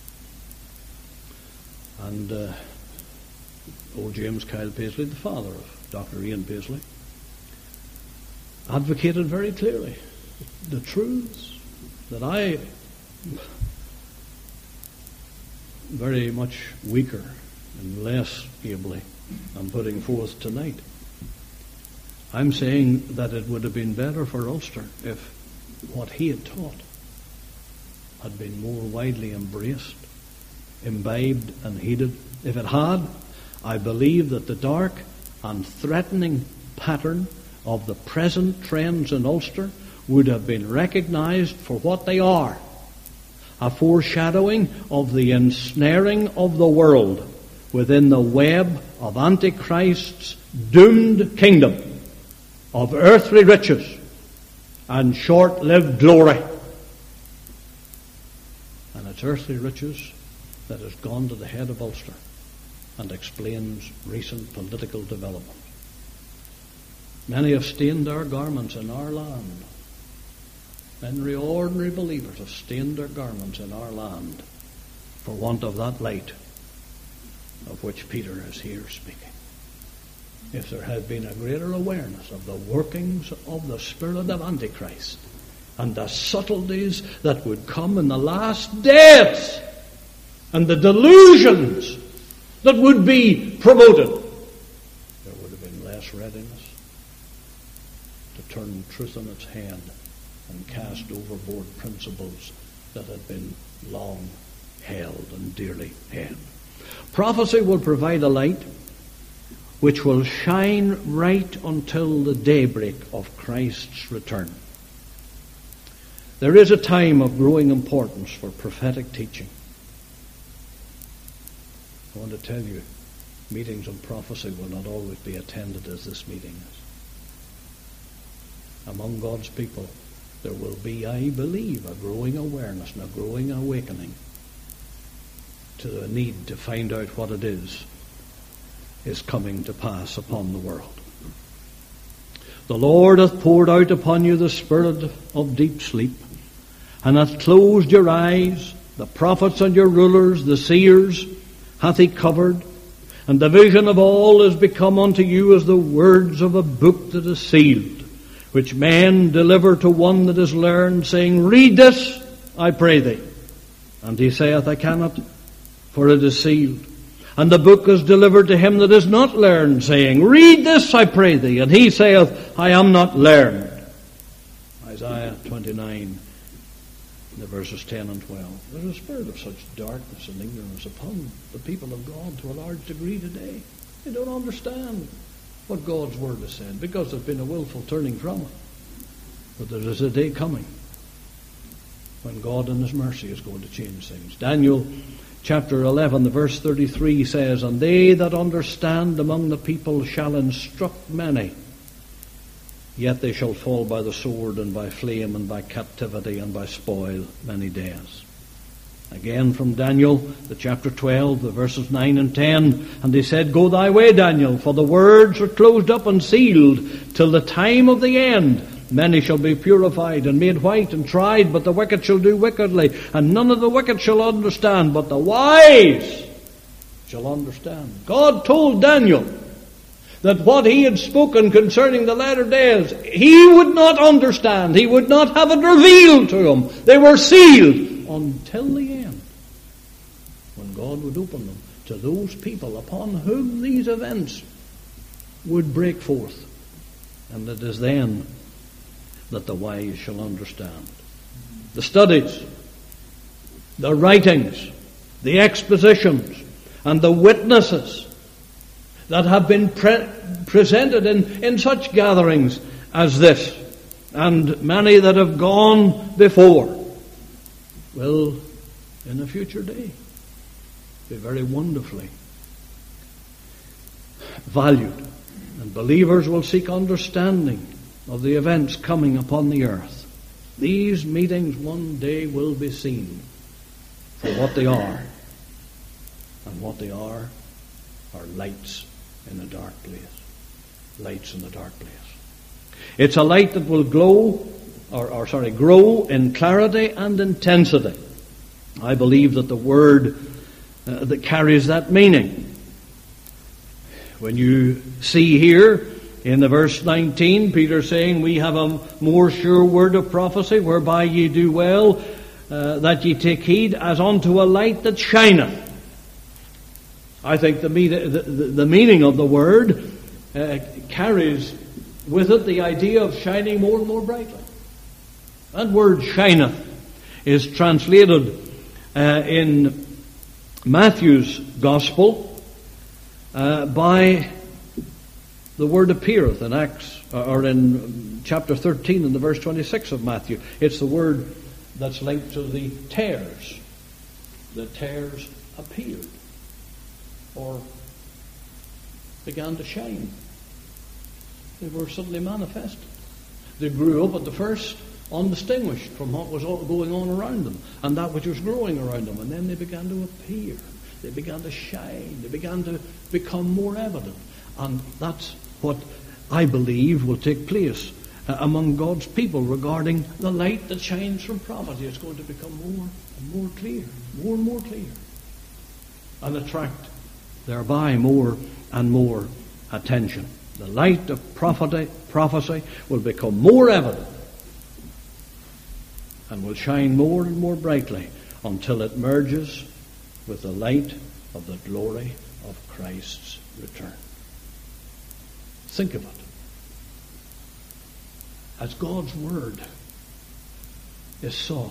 Speaker 1: And uh, old James Kyle Paisley, the father of Doctor Ian Paisley, advocated very clearly the truths that I, very much weaker and less ably, am putting forth tonight. I'm saying that it would have been better for Ulster if what he had taught had been more widely embraced, imbibed and heeded. If it had, I believe that the dark and threatening pattern of the present trends in Ulster would have been recognized for what they are, a foreshadowing of the ensnaring of the world within the web of Antichrist's doomed kingdom of earthly riches and short-lived glory. And it's earthly riches that has gone to the head of Ulster and explains recent political development. Many have stained their garments in our land. Many ordinary believers have stained their garments in our land for want of that light of which Peter is here speaking. If there had been a greater awareness of the workings of the spirit of Antichrist and the subtleties that would come in the last days and the delusions that would be promoted, there would have been less readiness to turn truth on its head and cast overboard principles that had been long held and dearly held. Prophecy will provide a light which will shine right until the daybreak of Christ's return. There is a time of growing importance for prophetic teaching. I want to tell you, meetings on prophecy will not always be attended as this meeting is. Among God's people, there will be, I believe, a growing awareness and a growing awakening to the need to find out what it is is coming to pass upon the world. The Lord hath poured out upon you the spirit of deep sleep, and hath closed your eyes. The prophets and your rulers, the seers, hath he covered, and the vision of all is become unto you as the words of a book that is sealed, which men deliver to one that is learned, saying, Read this, I pray thee. And he saith, I cannot, for it is sealed. And the book is delivered to him that is not learned, saying, Read this, I pray thee. And he saith, I am not learned. Isaiah twenty-nine, the verses ten and twelve. There's a spirit of such darkness and ignorance upon the people of God to a large degree today. They don't understand what God's word has said, because there's been a willful turning from it. But there is a day coming when God in his mercy is going to change things. Daniel chapter eleven, the verse thirty-three says, And they that understand among the people shall instruct many, yet they shall fall by the sword and by flame and by captivity and by spoil many days. Again from Daniel, the chapter twelve, the verses nine and ten, And they said, Go thy way, Daniel, for the words are closed up and sealed till the time of the end. Many shall be purified and made white and tried, but the wicked shall do wickedly, and none of the wicked shall understand, but the wise shall understand. God told Daniel that what he had spoken concerning the latter days, he would not understand. He would not have it revealed to him. They were sealed until the end, when God would open them to those people upon whom these events would break forth. And it is then that the wise shall understand. The studies, the writings, the expositions, and the witnesses that have been pre- presented in, in such gatherings as this, and many that have gone before, will, in a future day, be very wonderfully valued. And believers will seek understanding of the events coming upon the earth. These meetings one day will be seen for what they are. And what they are are lights in a dark place. Lights in a dark place. It's a light that will glow or, or sorry, grow in clarity and intensity. I believe that the word uh, that carries that meaning. When you see here in the verse nineteen, Peter saying, we have a more sure word of prophecy, whereby ye do well uh, that ye take heed, as unto a light that shineth. I think the, me- the, the, the meaning of the word uh, carries with it the idea of shining more and more brightly. That word shineth is translated uh, in Matthew's Gospel uh, by the word appeareth in Acts, or in chapter thirteen in the verse twenty-six of Matthew. It's the word that's linked to the tares. The tares appeared, or began to shine. They were suddenly manifested. They grew up at the first undistinguished from what was going on around them and that which was growing around them. And then they began to appear. They began to shine. They began to become more evident. And that's what I believe will take place uh, among God's people regarding the light that shines from prophecy. It's going to become more and more clear, more and more clear, and attract thereby more and more attention. The light of prophecy, prophecy will become more evident and will shine more and more brightly until it merges with the light of the glory of Christ's return. Think of it. As God's word is sought,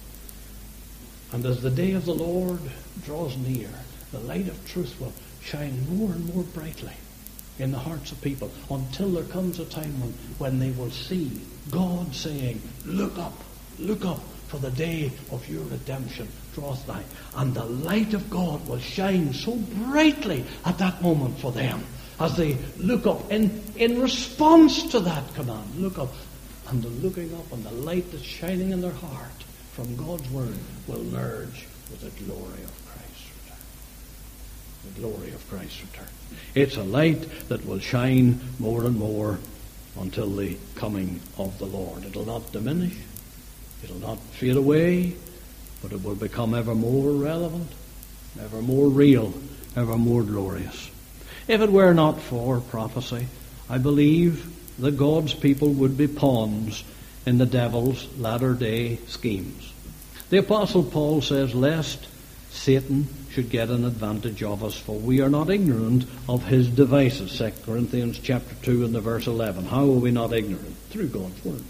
Speaker 1: and as the day of the Lord draws near, the light of truth will shine more and more brightly in the hearts of people until there comes a time when, when they will see God saying, look up, look up, for the day of your redemption draweth nigh. And the light of God will shine so brightly at that moment for them as they look up in, in response to that command. Look up. And the looking up and the light that's shining in their heart from God's word will merge with the glory of Christ's return. The glory of Christ's return. It's a light that will shine more and more until the coming of the Lord. It'll not diminish. It'll not fade away, but it will become ever more relevant, ever more real, ever more glorious. If it were not for prophecy, I believe that God's people would be pawns in the devil's latter-day schemes. The Apostle Paul says, lest Satan should get an advantage of us, for we are not ignorant of his devices. Second Corinthians chapter two and the verse eleven. How are we not ignorant? Through God's word.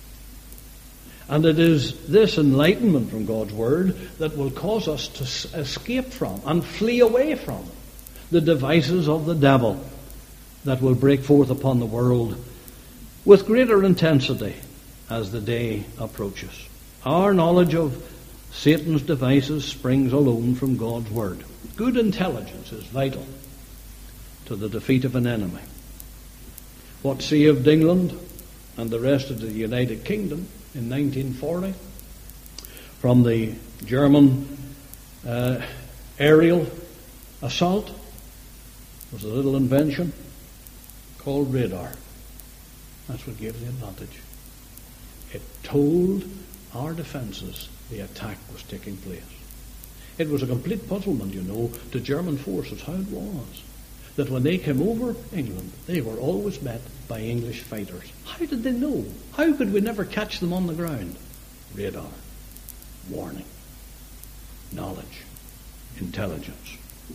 Speaker 1: And it is this enlightenment from God's word that will cause us to escape from and flee away from the devices of the devil that will break forth upon the world with greater intensity as the day approaches. Our knowledge of Satan's devices springs alone from God's word. Good intelligence is vital to the defeat of an enemy. What saved England and the rest of the United Kingdom in nineteen forty from the German uh, aerial assault was a little invention called radar. That's what gave the advantage. It told our defences the attack was taking place. It was a complete puzzlement, you know, to German forces how it was that when they came over England, they were always met by English fighters. How did they know? How could we never catch them on the ground? Radar, warning, knowledge, intelligence.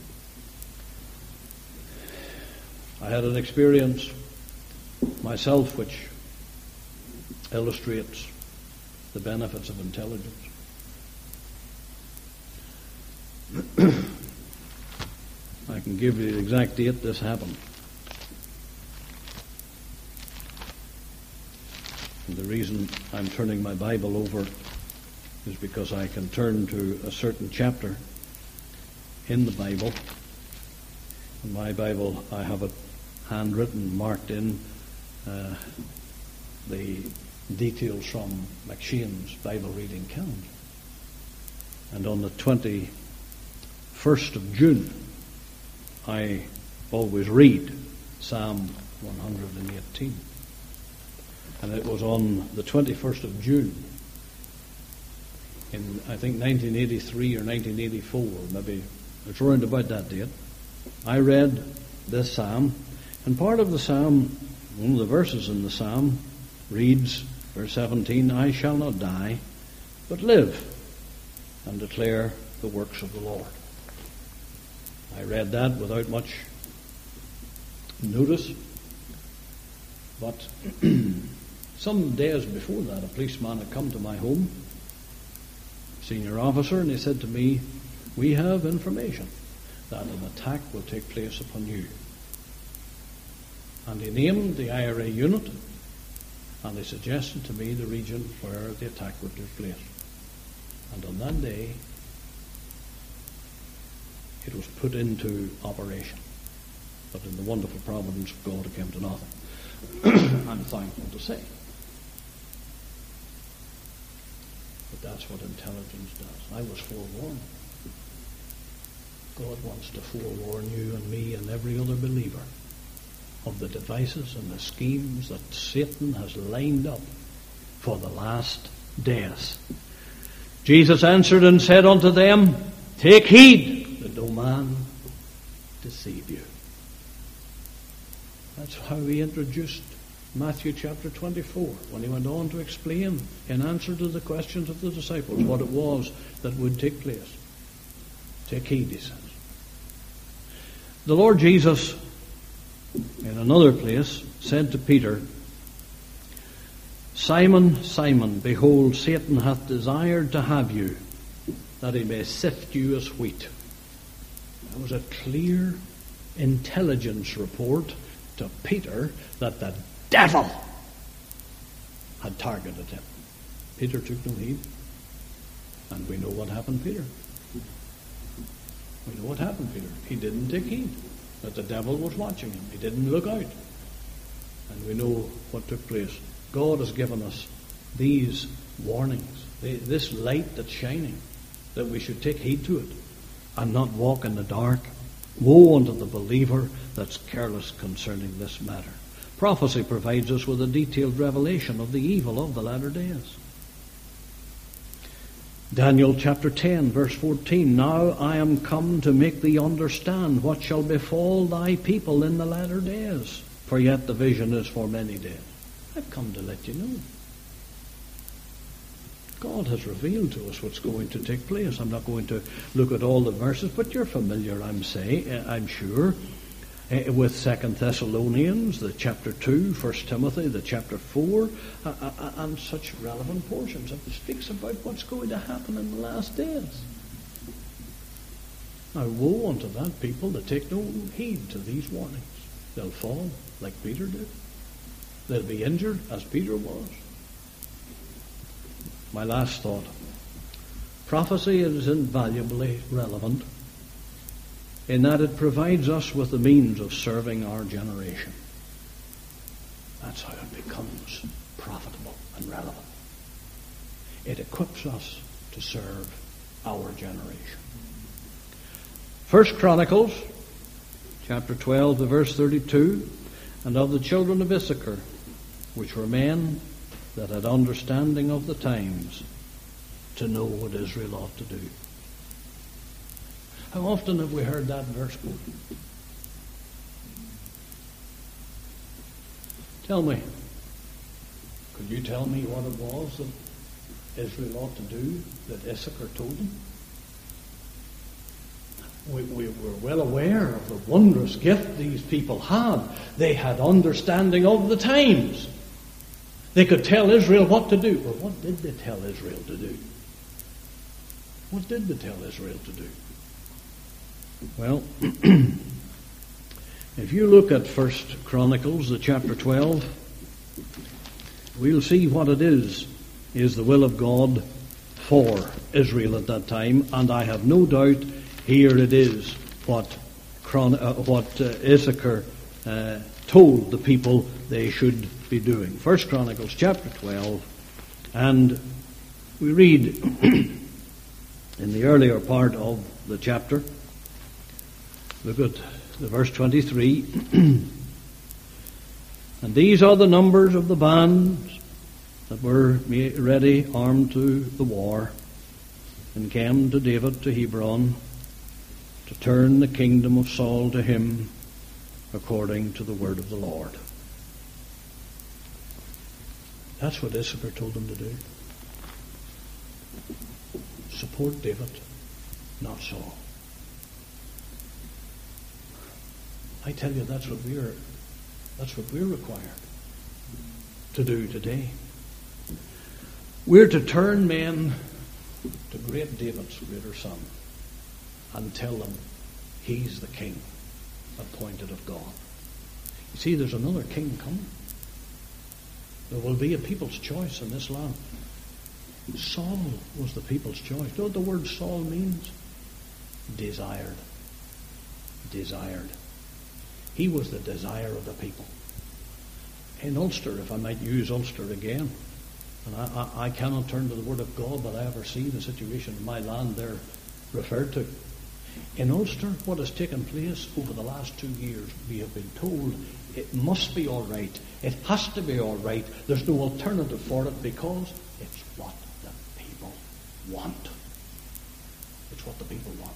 Speaker 1: I had an experience myself which illustrates the benefits of intelligence. I can give you the exact date this happened. And the reason I'm turning my Bible over is because I can turn to a certain chapter in the Bible. In my Bible, I have it handwritten, marked in uh, the details from McShane's Bible reading calendar. And on the twenty-first of June, I always read Psalm one hundred eighteen. And it was on the twenty-first of June in, I think, nineteen eighty-three or nineteen eighty-four, maybe it's around about that date. I read this psalm, and part of the psalm, one of the verses in the psalm, reads, verse seventeen, I shall not die, but live, and declare the works of the Lord. I read that without much notice, but some days before that, a policeman had come to my home, senior officer, and he said to me, we have information that an attack will take place upon you. And he named the I R A unit, and he suggested to me the region where the attack would take place. And on that day, it was put into operation. But in the wonderful providence of God, it came to nothing. I'm thankful to say. But that's what intelligence does. I was forewarned. God wants to forewarn you and me and every other believer of the devices and the schemes that Satan has lined up for the last days. Jesus answered and said unto them, take heed that no man deceive you. That's how he introduced Matthew chapter twenty-four, when he went on to explain in answer to the questions of the disciples what it was that would take place. Take heed, he says. The Lord Jesus, in another place, said to Peter, Simon, Simon, behold, Satan hath desired to have you, that he may sift you as wheat. That was a clear intelligence report to Peter that the devil had targeted him. Peter took no heed. And we know what happened, Peter. We know what happened, Peter. He didn't take heed that the devil was watching him. He didn't look out. And we know what took place. God has given us these warnings, this light that's shining, that we should take heed to it and not walk in the dark. Woe unto the believer that's careless concerning this matter. Prophecy provides us with a detailed revelation of the evil of the latter days. Daniel chapter ten, verse fourteen, Now I am come to make thee understand what shall befall thy people in the latter days, for yet the vision is for many days. I've come to let you know. God has revealed to us what's going to take place. I'm not going to look at all the verses, but you're familiar, I'm say, I'm sure, uh, with Second Thessalonians, the chapter two, First Timothy, the chapter four, uh, uh, and such relevant portions. It speaks about what's going to happen in the last days. Now, woe unto that people that take no heed to these warnings. They'll fall like Peter did. They'll be injured as Peter was. My last thought. Prophecy is invaluably relevant in that it provides us with the means of serving our generation. That's how it becomes profitable and relevant. It equips us to serve our generation. First Chronicles, chapter twelve, to verse thirty-two, and of the children of Issachar, which were men that had understanding of the times, to know what Israel ought to do. How often have we heard that verse quoted? Tell me, could you tell me what it was that Israel ought to do that Issachar told them? We, we were well aware of the wondrous gift these people had. They had understanding of the times. They could tell Israel what to do. Well, what did they tell Israel to do? What did they tell Israel to do? Well, if you look at First Chronicles, the chapter twelve, we'll see what it is, is the will of God for Israel at that time. And I have no doubt here it is what, Chron- uh, what uh, Issachar uh, told the people they should be doing. First Chronicles chapter twelve, and we read in the earlier part of the chapter, look at the verse twenty-three, And these are the numbers of the bands that were ready, armed to the war, and came to David to Hebron to turn the kingdom of Saul to him according to the word of the Lord. That's what Issachar told them to do. Support David, not Saul. I tell you, that's what we're that's what we're required to do today. We're to turn men to great David's greater son and tell them he's the king appointed of God. You see, there's another king coming. There will be a people's choice in this land. Saul was the people's choice. You know what the word Saul means? Desired. Desired. He was the desire of the people. In Ulster, if I might use Ulster again, and I, I, I cannot turn to the Word of God, but I ever see the situation in my land there referred to. In Ulster, what has taken place over the last two years, we have been told it must be all right. It has to be all right. There's no alternative for it because it's what the people want. It's what the people want.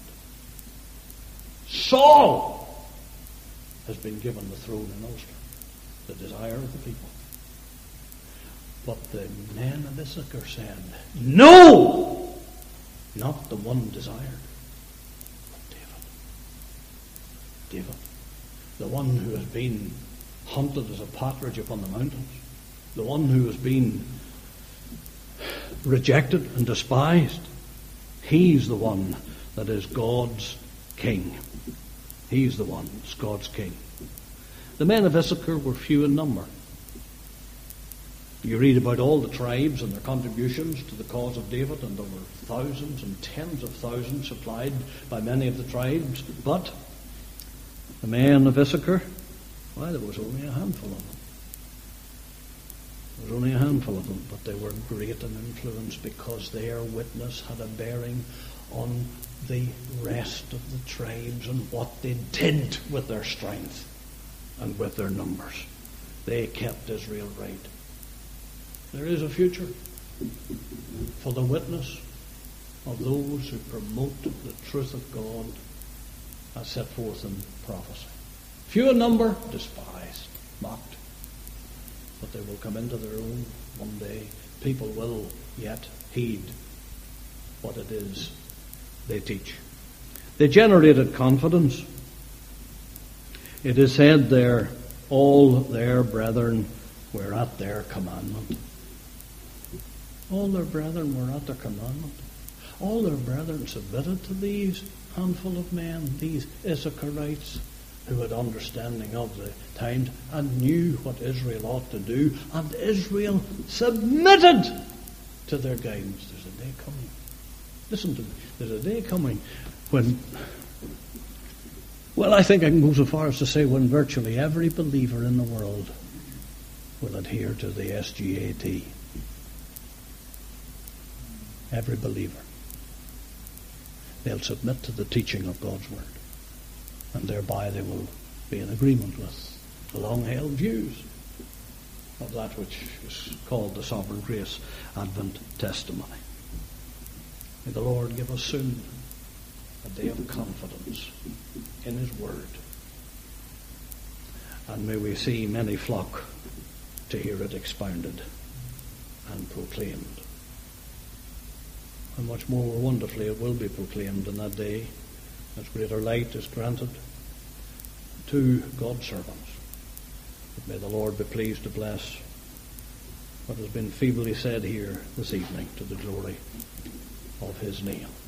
Speaker 1: Saul has been given the throne in Ulster, the desire of the people. But the men of Issachar said, no! Not the one desired, but David. David, the one who has been hunted as a partridge upon the mountains, the one who has been rejected and despised. He's the one that is God's king. He's the one that's God's king. The men of Issachar were few in number. You read about all the tribes and their contributions to the cause of David, and there were thousands and tens of thousands supplied by many of the tribes. But the men of Issachar, well, there was only a handful of them. There was only a handful of them, but they were great in influence because their witness had a bearing on the rest of the tribes and what they did with their strength and with their numbers. They kept Israel right. There is a future for the witness of those who promote the truth of God as set forth in prophecy. Few in number, despised, mocked. But they will come into their own one day. People will yet heed what it is they teach. They generated confidence. It is said there, all their brethren were at their commandment. All their brethren were at their commandment. All their brethren submitted to these handful of men, these Issacharites, who had understanding of the times and knew what Israel ought to do, and Israel submitted to their guidance. There's a day coming. Listen to me. There's a day coming when, well, I think I can go so far as to say when virtually every believer in the world will adhere to the S G A T. Every believer. They'll submit to the teaching of God's Word. And thereby they will be in agreement with the long-held views of that which is called the Sovereign Grace Advent Testimony. May the Lord give us soon a day of confidence in His Word. And may we see many flock to hear it expounded and proclaimed. And much more wonderfully it will be proclaimed in that day as greater light is granted to God's servants. But may the Lord be pleased to bless what has been feebly said here this evening to the glory of His name.